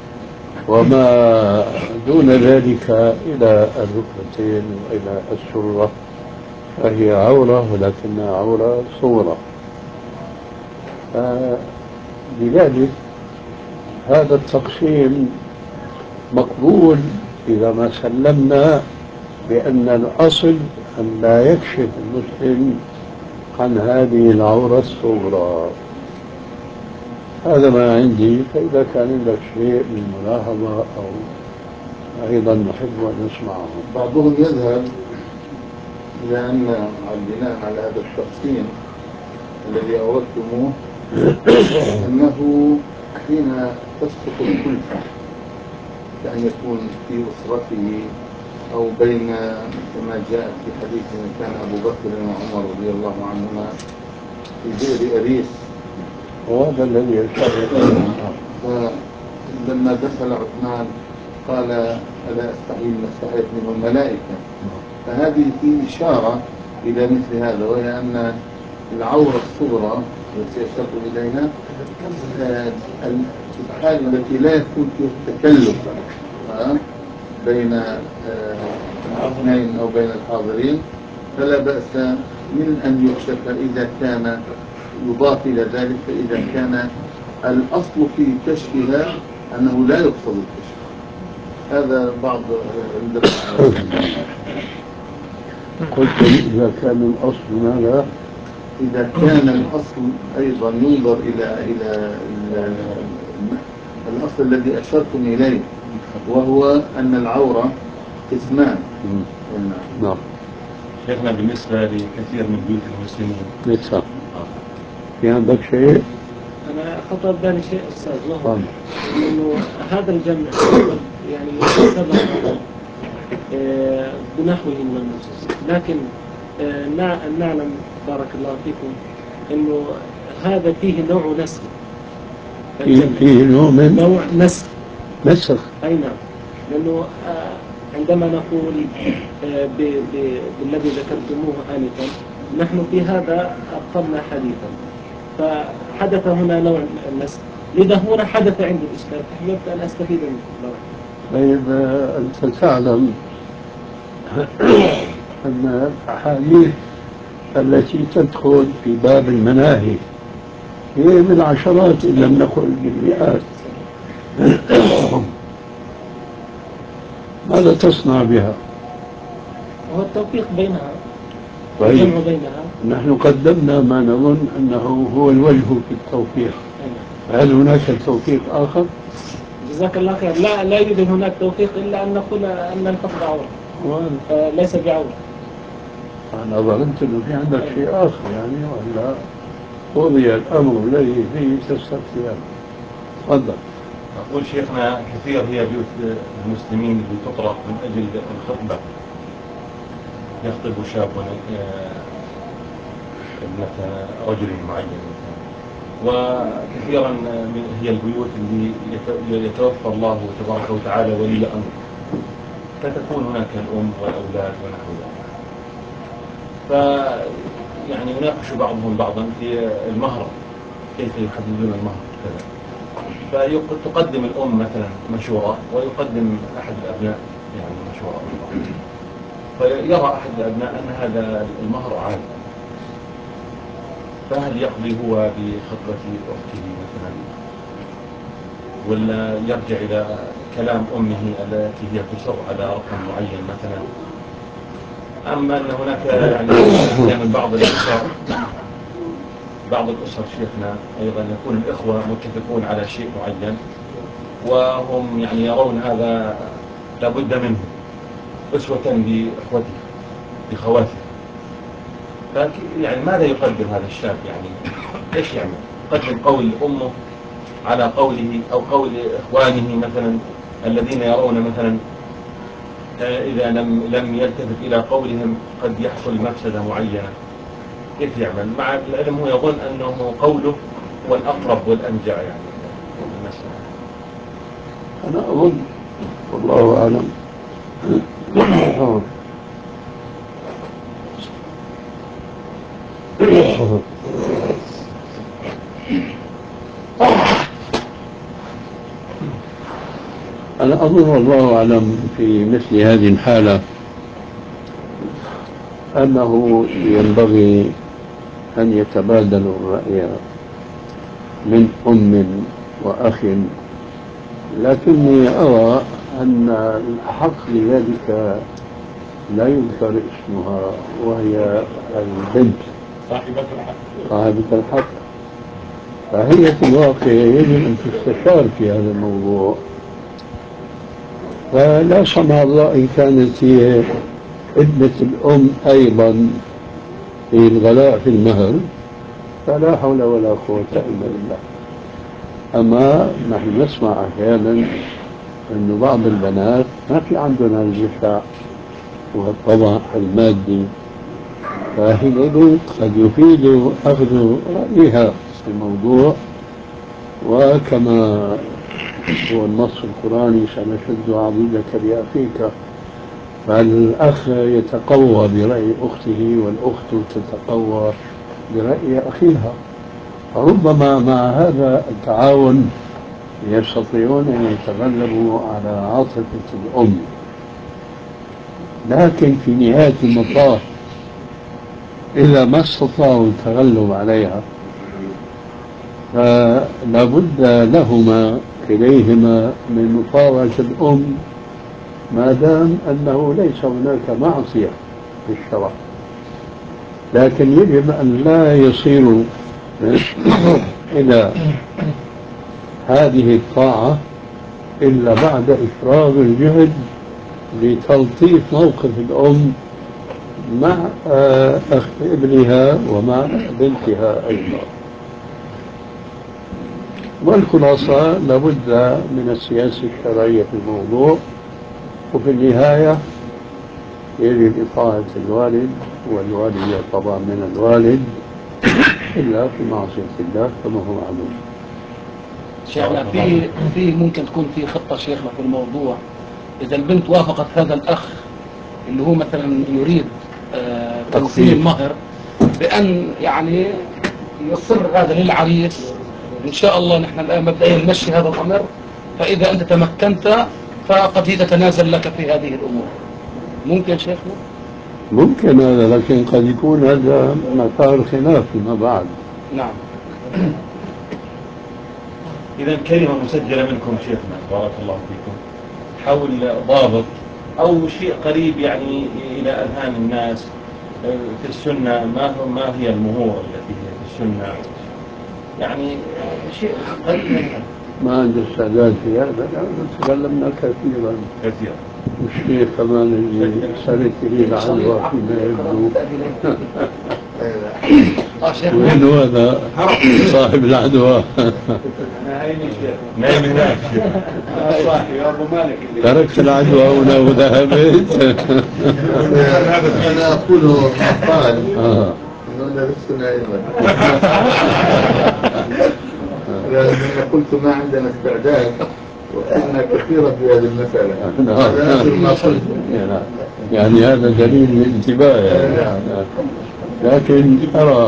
وما دون ذلك إلى الركبتين وإلى السرة فهي عورة، ولكنها عورة صورة. لذلك هذا التقسيم مقبول إذا ما سلمنا بأن الأصل أن لا يكشف المسلم عن هذه العورة الصغرى. هذا ما عندي، فإذا كان عندك شيء من ملاحظة أو أيضا نحب أن نسمعه. بعضهم يذهب إلى أن بناء على هذا التقسيم الذي أوردتموه أنه حين تسقط الكلفة كأن يكون في أسرته أو بين، كما جاء في حديث كان أبو بكر وعمر رضي الله عنهما في بئر أريس، وهذا الذي يشرع. فلما دخل عثمان قال ألا أستحي ما استحيت منه الملائكة. فهذه في إشارة إلى مثل هذا، وهي أن العورة الصغرى التي أشرت إليها الحال التي لا يكون فيها تكلف بين الاثنين أو بين الحاضرين، فلا بأس من أن يكشف إذا كان يضاف إلى ذلك، فإذا كان الأصل في كشفها أنه لا يقصد الكشف. هذا بعض قلت إذا كان الأصل ماذا؟ إذا كان الأصل أيضا ينظر إلى الأصل الذي أشرتم إليه، وهو أن العورة قسمان. نعم. شيخنا بالنسبة لكثير من بيوت المسلمين لسه في عندك شيء؟ أنا خطر بالي شيء أستاذ له إنه هذا الجمع يعني سبق بنحوه من النصوص، لكن نعلم بارك الله فيكم إنه هذا فيه نوع نسخ. فيه نوع نسخ. نسخ. أي نعم، لأنه عندما نقول بالذي ذكرتموه آنفا نحن في هذا أبطلنا حديثا، فحدث هنا نوع النسخ، لذا هنا حدث عندي الإشكال، فحببت أن أستفيد منه. طيب أنت تعلم أن الأحاديث التي تدخل في باب المناهي هي بالعشرات إن لم نقل بالمئات. ماذا تصنع بها؟ هو التوفيق بينها. طيب الجمع بينها. نحن قدمنا ما نظن أنه هو الوجه في التوفيق. هل هناك توفيق آخر؟ جزاك الله خير. لا يوجد هناك توفيق إلا أن نقول أن الفقد عورة ليس بعورة. أنا ظننت أنه في عندك شيء آخر يعني، ولا قضي الأمر الذي فيه تستفتيان. تفضل. أقول شيخنا كثير هي بيوت المسلمين اللي تطرق من أجل الخطبة، يخطب شاب ابنة رجل معين مثلا، وكثيرا هي البيوت اللي يتوفى الله تبارك وتعالى ولي الأمر، فتكون هناك الأم والأولاد ونحو ذلك. يعني يناقش بعضهم بعضا في المهر، كيف يحددون المهر كذا. فتقدم الأم مثلا مشورة ويقدم أحد الأبناء يعني مشورة أخرى، فيرى أحد الأبناء أن هذا المهر عالي، فهل يقضي هو بخطبة أخته مثلا، ولا يرجع إلى كلام أمه التي هي تصر على رقم معين مثلا؟ أما أن هناك يعني من بعض الأسر شيخنا أيضا يكون الإخوة متفقون على شيء معين، وهم يعني يرون هذا لابد منه أسوة بإخوته بخواته. يعني ماذا يقدم هذا الشاب؟ يعني إيش يعمل؟ يقدم قول أمه على قوله أو قول إخوانه مثلا الذين يرون مثلا إذا لم يلتفت إلى قولهم قد يحصل مفسدة معينة، كيف يعمل؟ مع العلم هو يظن أنه قوله هو الأقرب والأنجع يعني المسألة. أنا أظن والله أعلم أنا أظن والله أعلم في مثل هذه الحالة أنه ينبغي أن يتبادلوا الرأي من أم وأخ، لكني أرى أن الأحق لذلك لا يذكر اسمها، وهي البنت صاحبة الحق، فهي في الواقع يجب أن تستشار في هذا الموضوع. فلا سمح الله إن كانت هي ابنة الأم أيضا في الغلاء في المهر فلا حول ولا قوة إلا بالله. أما نحن نسمع أحيانا أن بعض البنات ما في عندنا الجشع والطمع المادي، فحينئذ قد يفيد أخذ رأيها في الموضوع. وكما هو النص القرآني سنشد عضدك بأخيك، فالأخ يتقوى برأي أخته والأخت تتقوى برأي أخيها، فربما مع هذا التعاون يستطيعون أن يتغلبوا على عاطفة الأم. لكن في نهاية المطاف إذا ما استطاعوا التغلب عليها فلا بد لهما كليهما من مطاوعة الأم، ما دام أنه ليس هناك معصية في الشرع. لكن يجب أن لا يصيروا إلى هذه الطاعة إلا بعد إفراغ الجهد لتلطيف موقف الأم مع ابنها ومع بنتها أيضا. والخلاصة لابد من السياسة الشرعية في الموضوع، وفي النهاية يجب إطاعة الوالد والوالدة طبعا من الوالد إلا في معصية الله كما هو معلوم. شيخنا في ممكن تكون في خطة شيخنا في الموضوع، إذا البنت وافقت هذا الأخ اللي هو مثلا يريد تنظيم المهر بأن يعني يصر هذا للعريس، إن شاء الله نحن الآن مبدئيا نمشي هذا الأمر، فإذا أنت تمكنت فقد هي تتنازل لك في هذه الأمور. ممكن شيخنا؟ ممكن هذا، لكن قد يكون هذا مثار خلاف فيما بعد. نعم. إذا كلمة مسجلة منكم شيخنا بارك الله فيكم حول ضابط أو شيء قريب يعني إلى أذهان الناس في السنة، ما هي المهور التي هي في السنة، يعني شيء قريب منها. ما عندي استعداد في هذا، تكلمنا كثيرا. والشيخ كمان اللي صارت لي العدوى فيما يبدو وين هذا صاحب العدوى؟ نايم هناك. صاحبي أبو مالك تركت العدوى هنا وذهبت. أنا أقول ما قال إنه لست نائما، لأني قلت ما عندنا استعداد وكنا كثيرا في هذه المسألة. هذا آخر ما قلت. يعني هذا دليل الانتباه، لكن أرى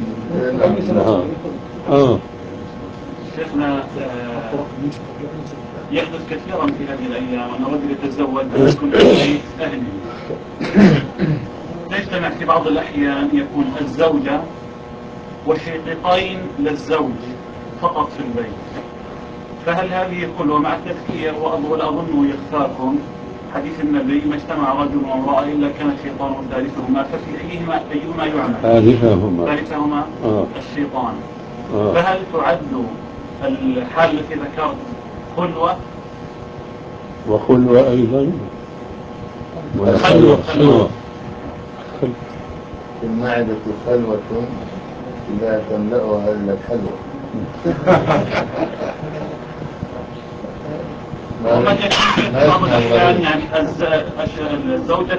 شيخنا يحدث كثيرا في هذه الأيام أن الرجل يتزوج ويكون في بيت أهله، تجتمع في بعض الأحيان يكون الزوجة وشقيقين للزوج فقط في البيت، فهل هذه خلوة مع التفكير وأظن يخفاكم حديث النبي ما اجتمع رجل وامرأة إلا كان الشيطان ثالثهما، ففي أيهما يعمل؟ ثالثهما الشيطان. فهل تعد الحال التي ذكرت خلوة؟ وخلوة أيضا خلوة المعدة خلوة لا تملأها إلا الحلوة. وقد يكون في بعض الأحيان يعني الزوجة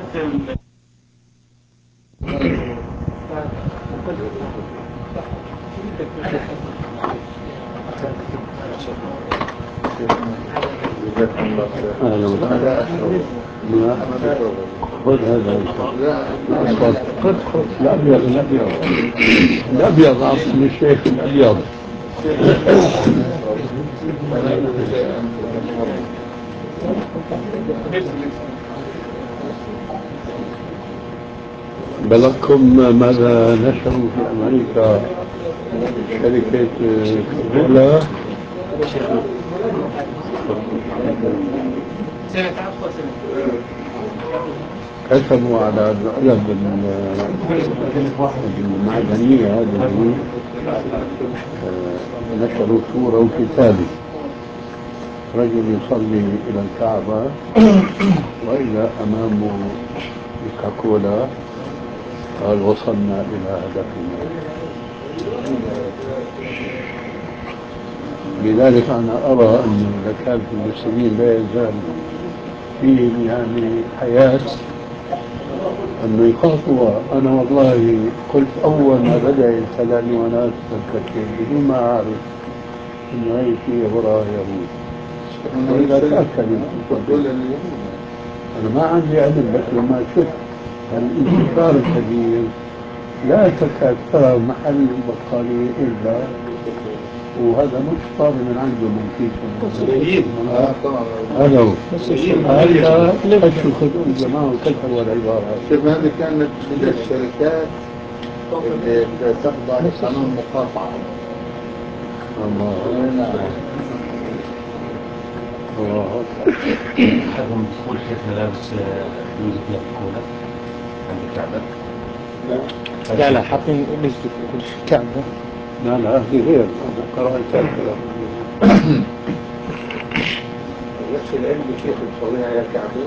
خذ هذا خذ الأبيض أصل الشيخ الأبيض. بلغكم ماذا نشروا في أمريكا شركة كولا كتبوا على العلب المعدنية هذه، نشروا صورة وكتابة رجل يصلي إلى الكعبة وإذا أمامه كولا، قال وصلنا إلى هدفنا. لذلك أنا أرى أن إذا كان في المسلمين لا يزال فيهم يعني حياة أنه يخاطوا. أنا والله قلت أول ما بدأ يسألني وأنا أتذكر بدون ما أعرف أنه هي في وراء يهود، وإذا تأكد أنا ما عندي علم، بس لما شفت الانتشار الكبير لا تكاد ترى محل بقالي إلا، وهذا مش طالب من عنده من كيس هذا هو حتى أشوف الجماعة وكتبوا العبارة. شوف هذه كانت من الشركات اللي تخضع لقانون مقاطعة. الله الله أحدهم دخول شيخنا لابس بلوزة نادي كولا عند الكعبة. لا حاطين بلوزة الكعبة. لا هذه غير، أنا قرأت نفس العلم كيف تصلي على الكعبة،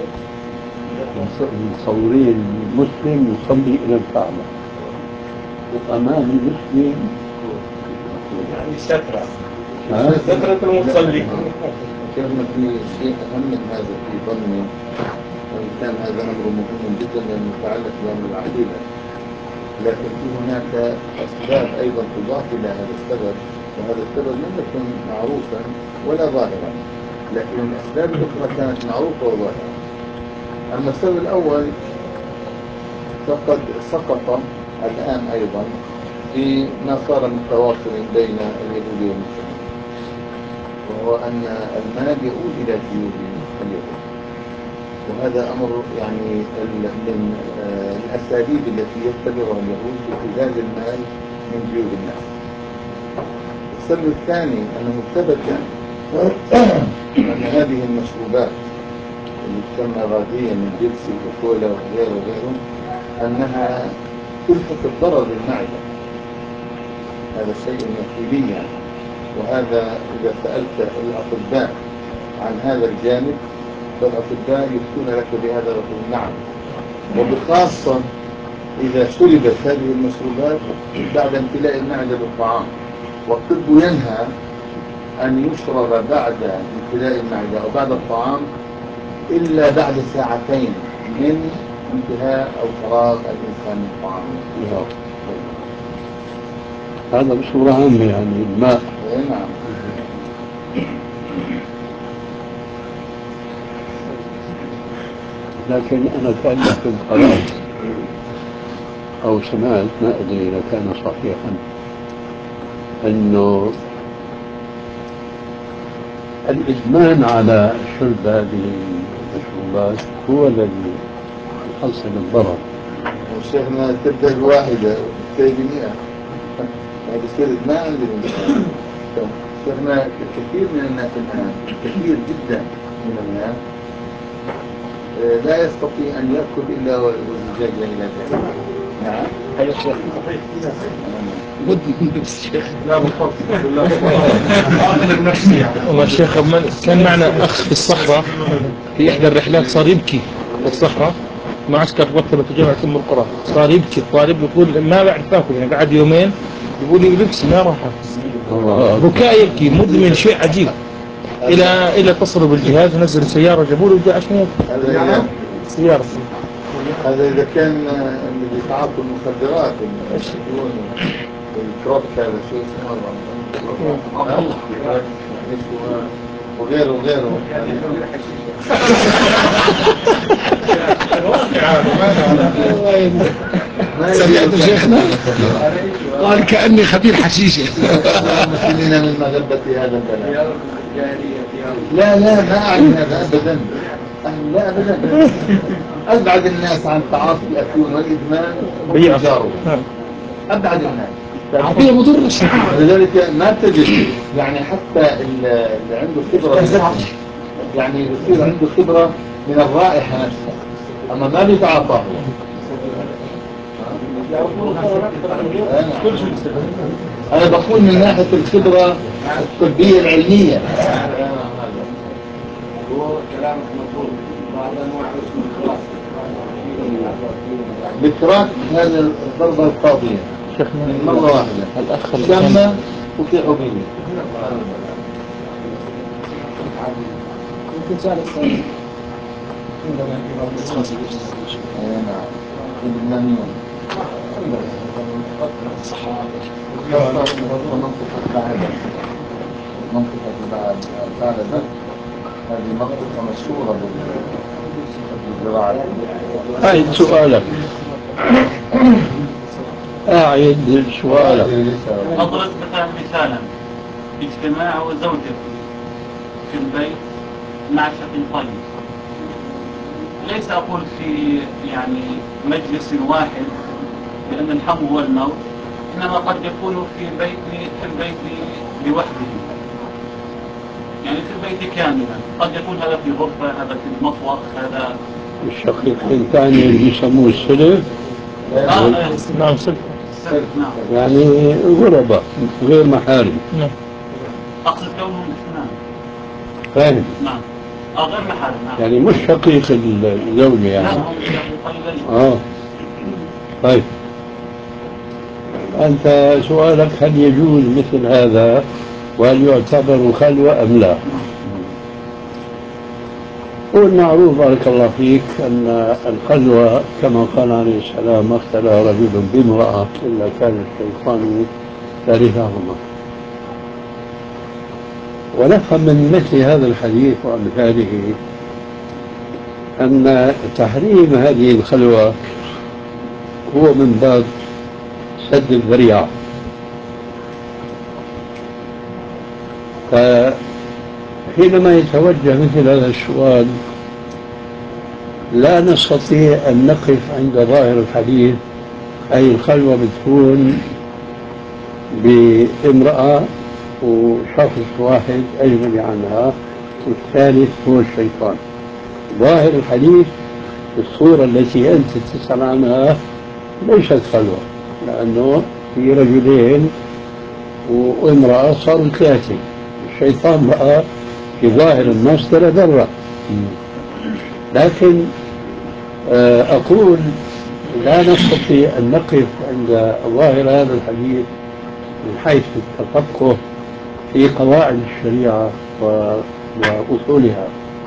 مصورين مسلم يصلي إلى الكعبة وأمام المسلم يعني سترة المصلي. كلمة في شيء أهم من هذا في ظني، وإن كان هذا أمر مهم جدا لأنه يتعلق بأمر العقيدة، لكن في هناك أسباب أيضا تضاف إلى هذا السبب، وهذا السبب لم يكن معروفا ولا ظاهرا، لكن الأسباب الأخرى كانت معروفة وظاهرة. أما السبب الأول فقد سقط الآن أيضا في ما صار متواصل بين اليهود والمسلمين، وهو أن المال يؤول إلى جيوب اليهود، وهذا أمر يعني من الأساليب التي يتبعها اليهود في ابتزاز المال من جيوب الناس. السبب الثاني أنه ثبت أن هذه المشروبات اللي تسمى غازية من بيبسي وكولا وغيره أنها تلحق الضرر بالمعدة، هذا شيء يقيني، وهذا إذا سألت الأطباء عن هذا الجانب فالأطباء يفتون لك بهذا ويقولون نعم، وبخاصة إذا شربت هذه المشروبات بعد امتلاء المعدة بالطعام، والطب ينهى أن يشرب بعد امتلاء المعدة أو بعد الطعام إلا بعد ساعتين من انتهاء أو فراغ الإنسان من طعامه. هذا بصورة عامة يعني الماء. نعم. لكن أنا كأنكم قرأت أو سمعت، ما أدري إذا كان صحيحا، أنه الإدمان على شرب هذه المشروبات هو الذي يحصل الضرر. وشيخنا تبدأ الواحدة وتنتهي ب100، هذا يصير إدمان للإنسان. شيخنا كثير من الناس الآن، كثير جدا من الناس لا يستطيع أن يأكل إلا والزجاجة إلى ذلك. نعم. أيوة شيخ. مدمن الشيخ. لا بفضل الله. أغلب نفسي يعني. والله الشيخ كان معنا أخ في الصحراء في إحدى الرحلات، صار يبكي في الصحراء، معسكر رتبة في جامعة أم القرى، صار يبكي الطالب يقول ما بعرف آكل، يعني قعد يومين يقول لي لبسي ما راح، بكاء يبكي، مدمن شيء عجيب. الى اتصلوا بالجهاز ونزلوا سياره جابوا له جاء عشان هذا سياره. هذا إذا كان اللي بيتعاطوا المخدرات الكروك هذا شو اسمه وغيره وغيره سمعت شيخنا قال كأني خبير حشيشة. مسلمين من مغبة هذا الكلام. لا ما أعني هذا أبدا. لا أبدا. أبعد الناس عن تعاطي الأفيون والإدمان بيجاروا. أبعد الناس. هي مضر. لذلك ما تجد يعني حتى اللي عنده خبرة يعني يصير عنده خبرة من الرائحة نفسها، أما ما بيتعاطى هو. أنا بقول من ناحية الخبرة الطبية العلمية. هو كلامك مضبوط. بعض أنواع اسمه الكراك هذا الضربة القاضية من مرة واحدة الأخ شامة وفي حبيبية. ممكن سؤال الثاني. اللبنانيون منطقة بعد هذه منطقة مشهورة بالزراعة. أعيد سؤالك. أعيد سؤالك. أضرب مثالا اجتماع زوجة في البيت مع شقيقين، ليس أقول في يعني مجلس واحد لأن الحم هو الموت، إنما قد يكون في البيت لوحده، يعني في البيت كاملا، قد يكون هذا في غرفة، هذا في المطبخ، هذا الشقيقين الثاني اللي يسموه السلف. نعم سلف. نعم. يعني غرباء غير محارم. نعم. أقصد كونهم اثنان. فاهم. نعم. غير محارم. نعم. يعني مش شقيق الزوجة يعني. لا هم شقيقين. طيب أنت سؤالك هل يجوز مثل هذا وهل يعتبر خلوة أم لا؟ هو المعروف بارك الله فيك أن الخلوة كما قال عليه السلام ما اختلى رجل بامرأة إلا كان الشيطان ثالثهما. ونفهم من مثل هذا الحديث وأمثاله أن تحريم هذه الخلوة هو من باب سد الذريعة. فحينما يتوجه مثل هذا السؤال لا نستطيع أن نقف عند ظاهر الحديث، أي الخلوة بتكون بامرأة وشخص واحد أجنبي عنها والثالث هو الشيطان. ظاهر الحديث الصورة التي أنت تسأل عنها ليست خلوة، لأنه في رجلين وامرأة صاروا ثلاثة. الشيطان بقى في ظاهر النص ذرة. لكن أقول لا نستطيع أن نقف عند ظاهر هذا الحديث من حيث التفقه في قواعد الشريعة وأصولها.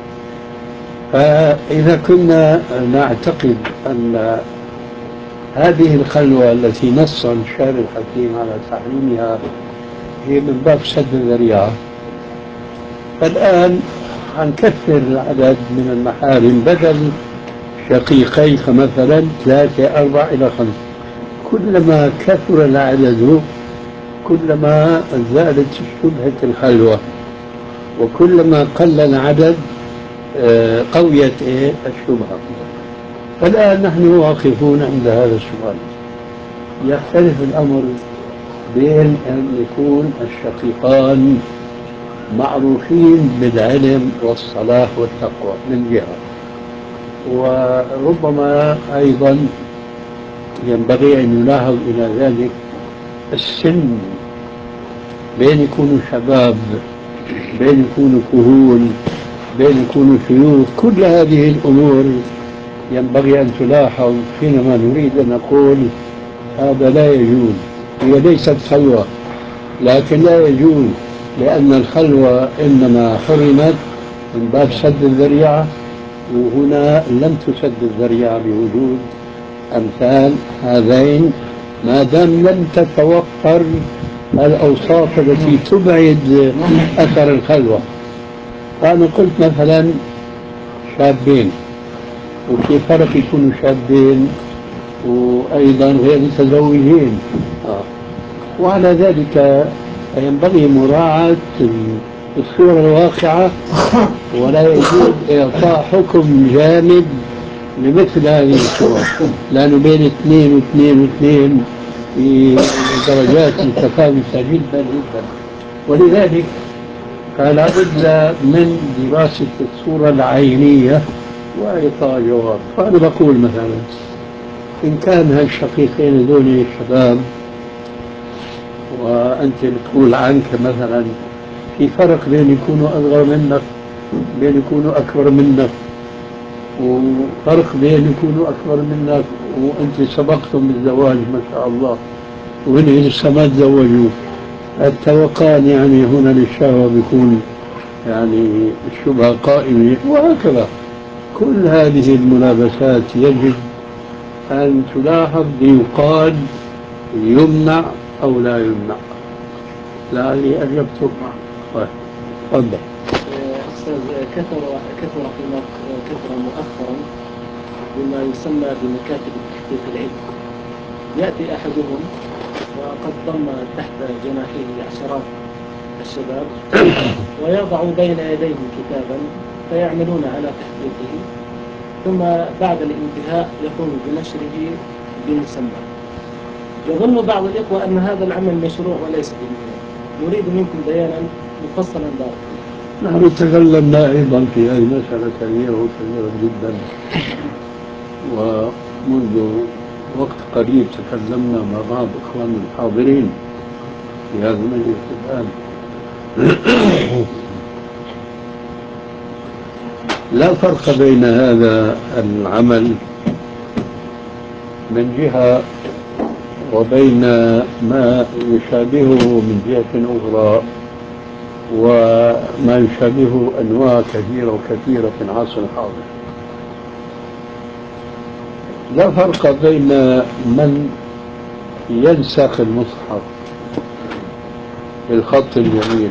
فإذا كنا نعتقد أن هذه الخلوة التي نص الشارع الحكيم على تحريمها هي من باب سد الذريعة، فالآن حنكثر العدد من المحارم بدل شقيقيك مثلا 3 4 إلى 5. كلما كثر العدد كلما زادت شبهة الخلوة، وكلما قل العدد قويت الشبهة. فالآن نحن واقفون عند هذا السؤال. يختلف الأمر بين أن يكون الشقيقان معروفين بالعلم والصلاح والتقوى من جهة، وربما أيضا ينبغي أن يلاحظ إلى ذلك السن، بين يكونوا شباب، بين يكونوا كهول، بين يكونوا شيوخ. كل هذه الأمور ينبغي أن تلاحظ حينما نريد أن نقول هذا لا يجوز. هي ليست خلوة، لكن لا يجوز لأن الخلوة إنما حرمت من باب سد الذريعة، وهنا لم تسد الذريعة بوجود أمثال هذين ما دام لم تتوفر الأوصاف التي تبعد أثر الخلوة. فأنا قلت مثلا شابين، وفي فرق يكونوا شابين وأيضا غير متزوجين، وعلى ذلك ينبغي مراعاة الصورة الواقعة، ولا يجوز إعطاء حكم جامد لمثل هذه الصور، لأنه بين اثنين واثنين واثنين في درجات متفاوتة جدا جدا. ولذلك فلا بد من دراسة الصورة العينية وإعطاء جواب. فأنا بقول مثلا إن كان هالشقيقين هذول شباب، وأنت بتقول عنك مثلا في فرق بين يكونوا أصغر منك بين يكونوا أكبر منك، وفرق بين يكونوا أكبر منك وأنت سبقتهم بالزواج ما شاء الله، وهن لسه ما تزوجوا، التوقان يعني هنا للشهوة بيكون يعني الشبهة قائمة، وهكذا. كل هذه الملابسات يجب أن تلاحظ ليقال يمنع أو لا يمنع. لعلي أجبتك. تفضل. أستاذ، كثر مؤخرا بما يسمى بمكاتب التحقيق العلمي. يأتي أحدهم وقد ضم تحت جناحيه عشرات الشباب ويضع بين يديهم كتابا فيعملون على تحقيقه، ثم بعد الانتهاء يقوم بنشره بمسمى. يظن بعض الإخوة أن هذا العمل مشروع وليس بدين. نريد منكم بيانا مفصلا بارك الله. نحن تكلمنا أيضا في هذه المسألة كثيرة جدا، ومنذ وقت قريب تكلمنا مع بعض إخواننا الحاضرين في هذا المجلس الآن. لا فرق بين هذا العمل من جهة وبين ما يشابهه من جهة أخرى، وما يشابهه أنواع كثيرة وكثيرة في العصر الحاضر. لا فرق بين من ينسخ المصحف بالخط الجميل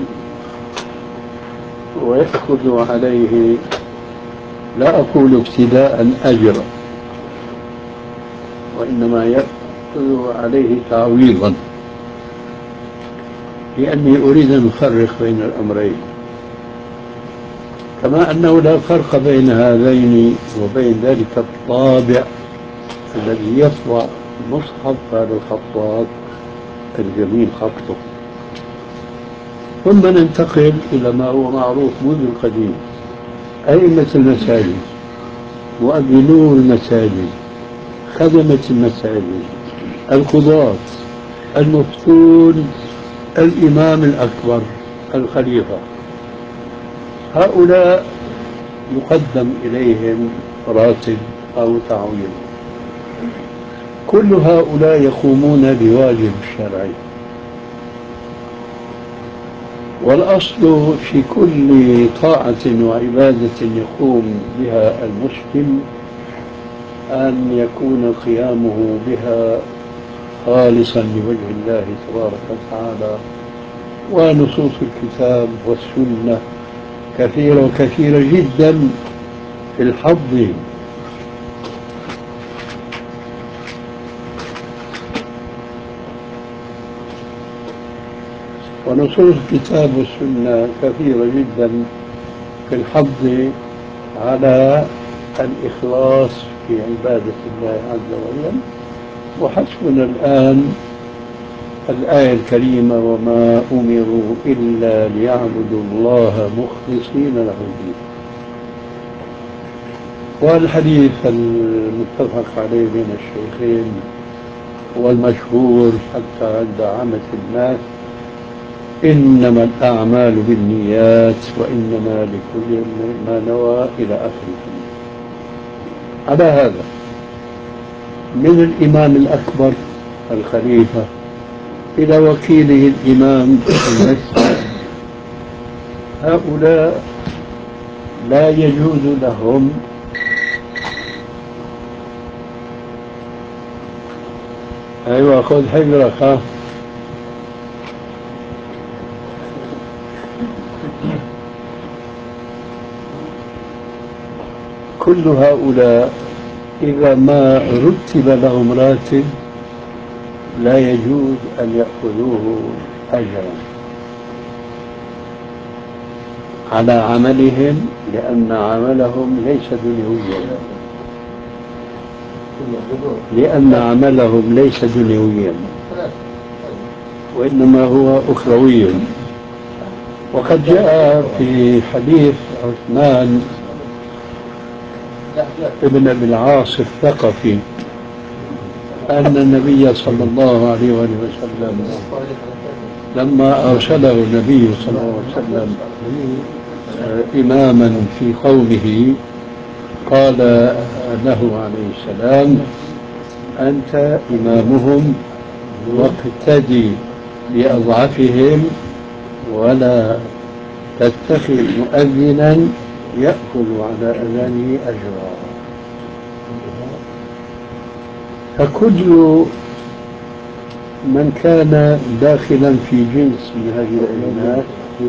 ويأخذ عليه، لا أقول ابتداء أجرا، وإنما يأخذ عليه تعويضا، لأني أريد أن أفرق بين الأمرين. كما أنه لا فرق بين هذين وبين ذلك الطابع الذي يطبع مصحف هذا الخطاط الجميل خطه. ثم ننتقل إلى ما هو معروف منذ القديم: أئمة المساجد، مؤذنو المساجد، خدمة المساجد، القضاة، المفتون، الإمام الأكبر، الخليفة. هؤلاء يقدم إليهم راتب أو تعويض. كل هؤلاء يقومون بواجب الشرعي، والأصل في كل طاعة وعبادة يقوم بها المسلم أن يكون قيامه بها خالصا لوجه الله تبارك وتعالى. ونصوص الكتاب والسنة كثيرة وكثيرة جدا في الحظ ونصوص الكتاب والسنة كثيرة جدا في الحظ على الإخلاص في عبادة الله عز وجل. وحسبنا الآن الآية الكريمة: وما أمروا إلا ليعبدوا الله مخلصين له الدين. والحديث المتفق عليه بين الشيخين والمشهور حتى عند عامة الناس: إنما الأعمال بالنيات وإنما لكل امرئ ما نوى، إلى آخر الحديث. على هذا من الإمام الأكبر الخليفة إلى وكيله الإمام المسجد هؤلاء لا يجوز لهم أيوة خذ حجرك ها كل هؤلاء إذا ما رتب لهم راتب لا يجوز أن يأخذوه أجرا على عملهم لأن عملهم ليس دنيويا وإنما هو أخروي وقد جاء في حديث عثمان ابن أبي العاص الثقفي أن النبي صلى الله عليه وسلم لما أرسله النبي صلى الله عليه وسلم إماما في قومه قال له عليه السلام أنت إمامهم واقتدي بأضعفهم ولا تتخذ مؤذنا يأخذ على أذانه أجرا. فكل من كان داخلا في جنس من هذه الأجناس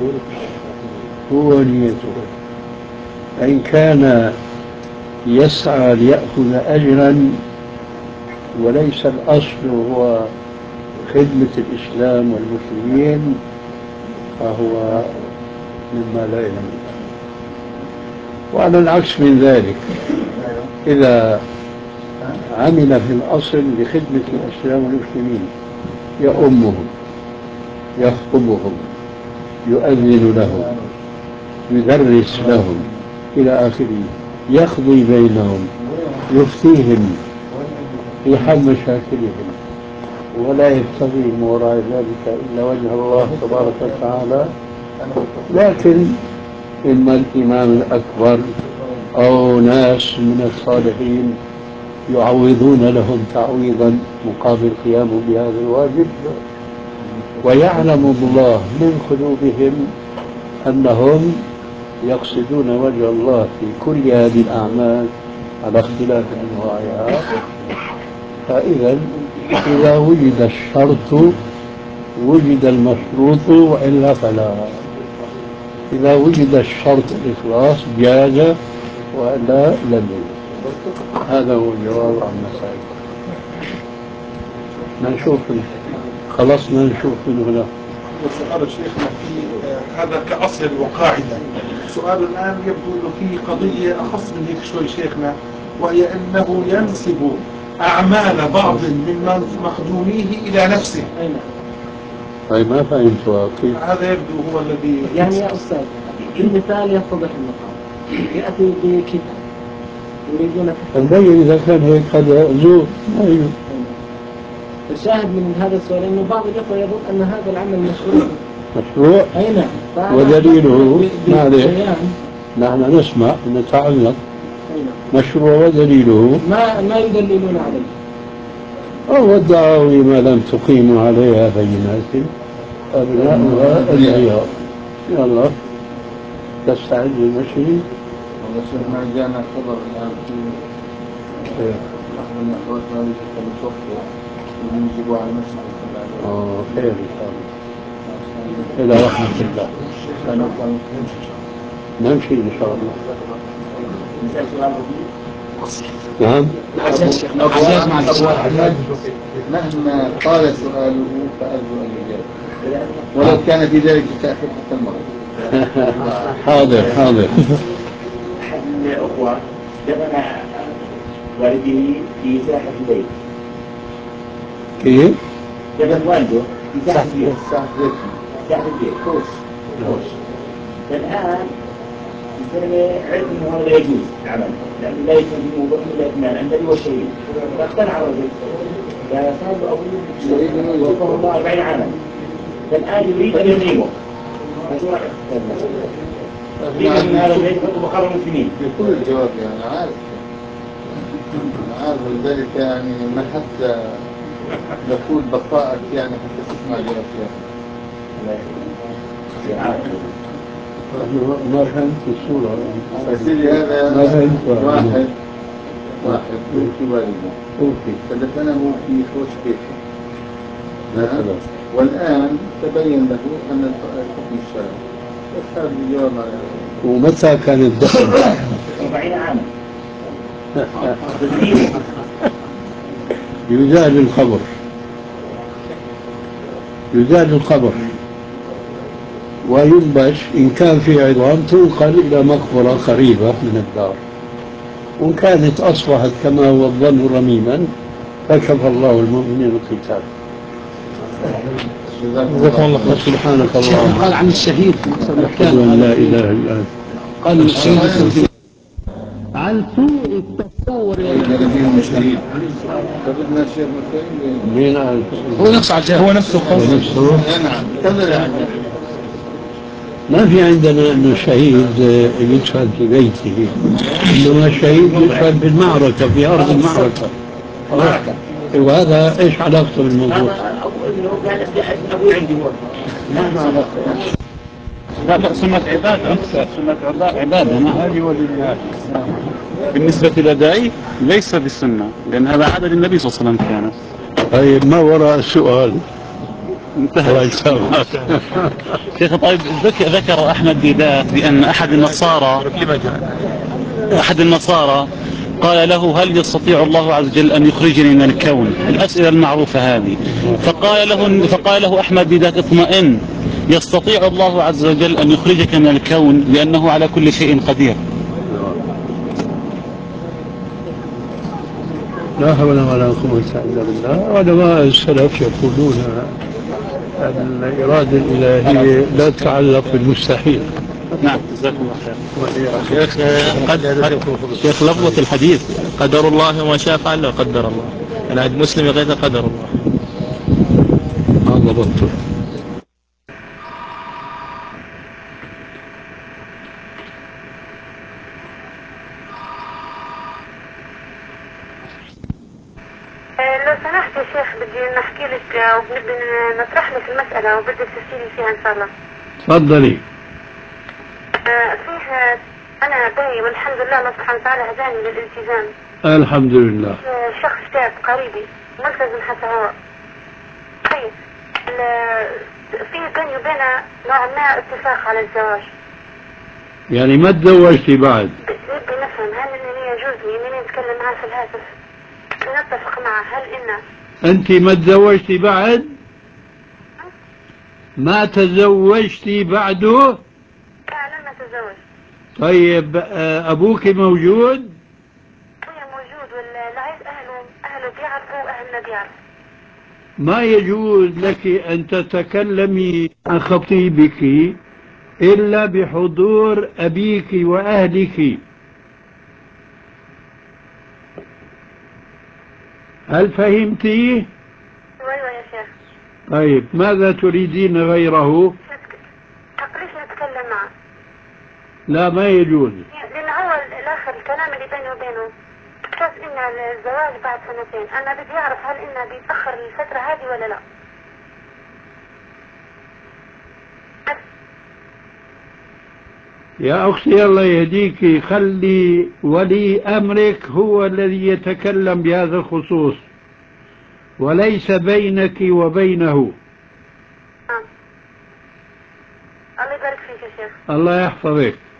هو نيته، إن كان يسعى ليأخذ أجرا وليس الأصل هو خدمة الإسلام والمسلمين فهو مما لا يهم. وعلى العكس من ذلك إذا عمل في الأصل لخدمة الإسلام والمسلمين يؤمهم يخطبهم يؤذن لهم يدرس لهم إلى آخره يقضي بينهم يفتيهم في حل مشاكلهم ولا يبتغي من وراء ذلك إلا وجه الله تبارك وتعالى. لكن إما الإمام الأكبر أو ناس من الصالحين يعوضون لهم تعويضا مقابل قيامهم بهذا الواجب ويعلم الله من قلوبهم أنهم يقصدون وجه الله في كل هذه الأعمال على اختلاف أنواعها. فإذا إذا وجد الشرط وجد المشروط وإلا فلا. إذا وجد الشرط الإخلاص جاز وإلا لم يجوز. هذا هو الجواب عن مسائل. نشوف خلصنا نشوف من هنا. وسؤال شيخنا في هذا كأصل وقاعدة. السؤال الآن يبدو أنه في قضية أخص من هيك شوي شيخنا، وهي أنه ينسب أعمال بعض من مخدوميه إلى نفسه. طيب ما فهمت كيف؟ هذا يبدو هو الذي يعني يا أستاذ المثال يتضح المقام. يأتي بكتاب يريدون المبين إذا كان هيك هذا زور ما يجوز. الشاهد من هذا السؤال أنه بعض الإخوة يظن أن هذا العمل مشروع. أي نعم. ودليله معلش نحن نسمع نتعلق مشروع ودليله ما يدللون عليه أو الدعاوي ما لم تقيم عليها بينات أبناؤها أدعياء. يلا تستعد للمشي. والله شيخنا جانا خبر الآن في أحد من أخواتنا اللي متوفي وينجبوا على المسجد خير إن شاء الله إلى رحمة الله. نمشي إن شاء الله. نعم. مهما طال سؤاله فأرجو أن يجاب ولو كان في ذلك التأخير حتى المرة. حاضر حاضر. أحد من الأخوة دفن والده في ساحة البيت. كيف؟ دفن والده في ساحة البيت. ساحة البيت حوش. فالآن الزلمة عرف إنه هذا لا يجوز العمل لأنه لا يكون في موضوع إلا إثنان عند أبي والشهيد. فاقتنع الرجل فصار له أبوه وفاه الله 40 عاما. فالآن يريد أن ينيمه. من هذا البيت يحطوا مقر المسلمين. بكل الجواب يعني عارف ولذلك يعني ما حتى نقول بقائك يعني حتى تسمع جواب. ما فهمت الصورة. سيدي هذا ما فهمت. واحد توفي والده فدفنه في حوش بيته مثلا، والآن تبين له أن الحكم الشرعي، بس هذا الجواب على ومتى كان الدفن؟ 40 عاما. يزال القبر، يزال القبر وينبش، إن كان في عظام تنقل إلى مقبرة قريبة من الدار، وإن كانت أصبحت كما هو الظن رميما فكفى الله المؤمنين القتال. جزاكم الله خير. سبحانك اللهم. قال عن الشهيد أشهد أن لا إله إلا أنت. قال الشهيد عن سوء التصور شهيد. فبدنا الشيخ مثلا مين قال؟ هو نفسه هو نفسه نعم كذا. ما في عندنا انه الشهيد يدفن في بيته، انما الشهيد يدفن في المعركه، في ارض المعركه. وهذا ايش علاقته بالموضوع؟ هذا أبوه قال أبوي عندي هو ما علاقة. لا سنة عبادة، سنة عبادة ما هذه ولله. بالنسبة لداعي ليس بالسنة، لأن هذا عادة للنبي صلى الله عليه وسلم كان. طيب ما وراء السؤال؟ انتهى. الله يسامحك. شيخ طيب ذكر أحمد ديدات بأن أحد النصارى قال له هل يستطيع الله عز وجل أن يخرجني من الكون؟ الأسئلة المعروفة هذه. فقال له أحمد ديدات اطمئن، يستطيع الله عز وجل أن يخرجك من الكون لأنه على كل شيء قدير. لا حول ولا قوة إلا بالله. علماء السلف يقولون الإرادة الإلهية لا تتعلق بالمستحيل. نعم جزاكم الله خير. شيخ لفظة الحديث قدر الله وما شاء فعل وقدر الله، أنا عند مسلم غير قدر الله. ما ضبطته. لو سمحت يا شيخ بدي نحكي لك وبنبي نطرح لك المسألة وبدك تفسيري فيها إن شاء الله. تفضلي. فيه أنا باهي والحمد لله الله سبحانه وتعالى هداني للالتزام. الحمد لله. شخص شاب قريبي ملتزم حتى هو. طيب في بيني وبينه نوع ما اتفاق على الزواج. يعني ما تزوجتي بعد؟ بدي نفهم هل إنني يجوز لي إنني أتكلم معه في الهاتف نتفق معه هل إنه أنت ما تزوجتي بعد؟ ما تزوجتي بعده؟ لا لم أتزوج. طيب أبوك موجود؟ أبويا موجود والعيد أهله بيعرفوا وأهلنا بيعرفوا. ما يجوز لك أن تتكلمي عن خطيبك إلا بحضور أبيك وأهلك. هل فهمتي؟ أيوة يا شيخ. طيب ماذا تريدين غيره؟ ليش نتكلم معه؟ لا ما يجوز. لأن هو الآخر الكلام اللي بيني وبينه شاف إن الزواج بعد 2 سنين، أنا بدي أعرف هل إنه بيتأخر الفترة هذه ولا لا؟ يا أختي الله يهديك، خلي ولي أمرك هو الذي يتكلم بهذا الخصوص وليس بينك وبينه. الله يبارك فيك يا شيخ. الله يحفظك.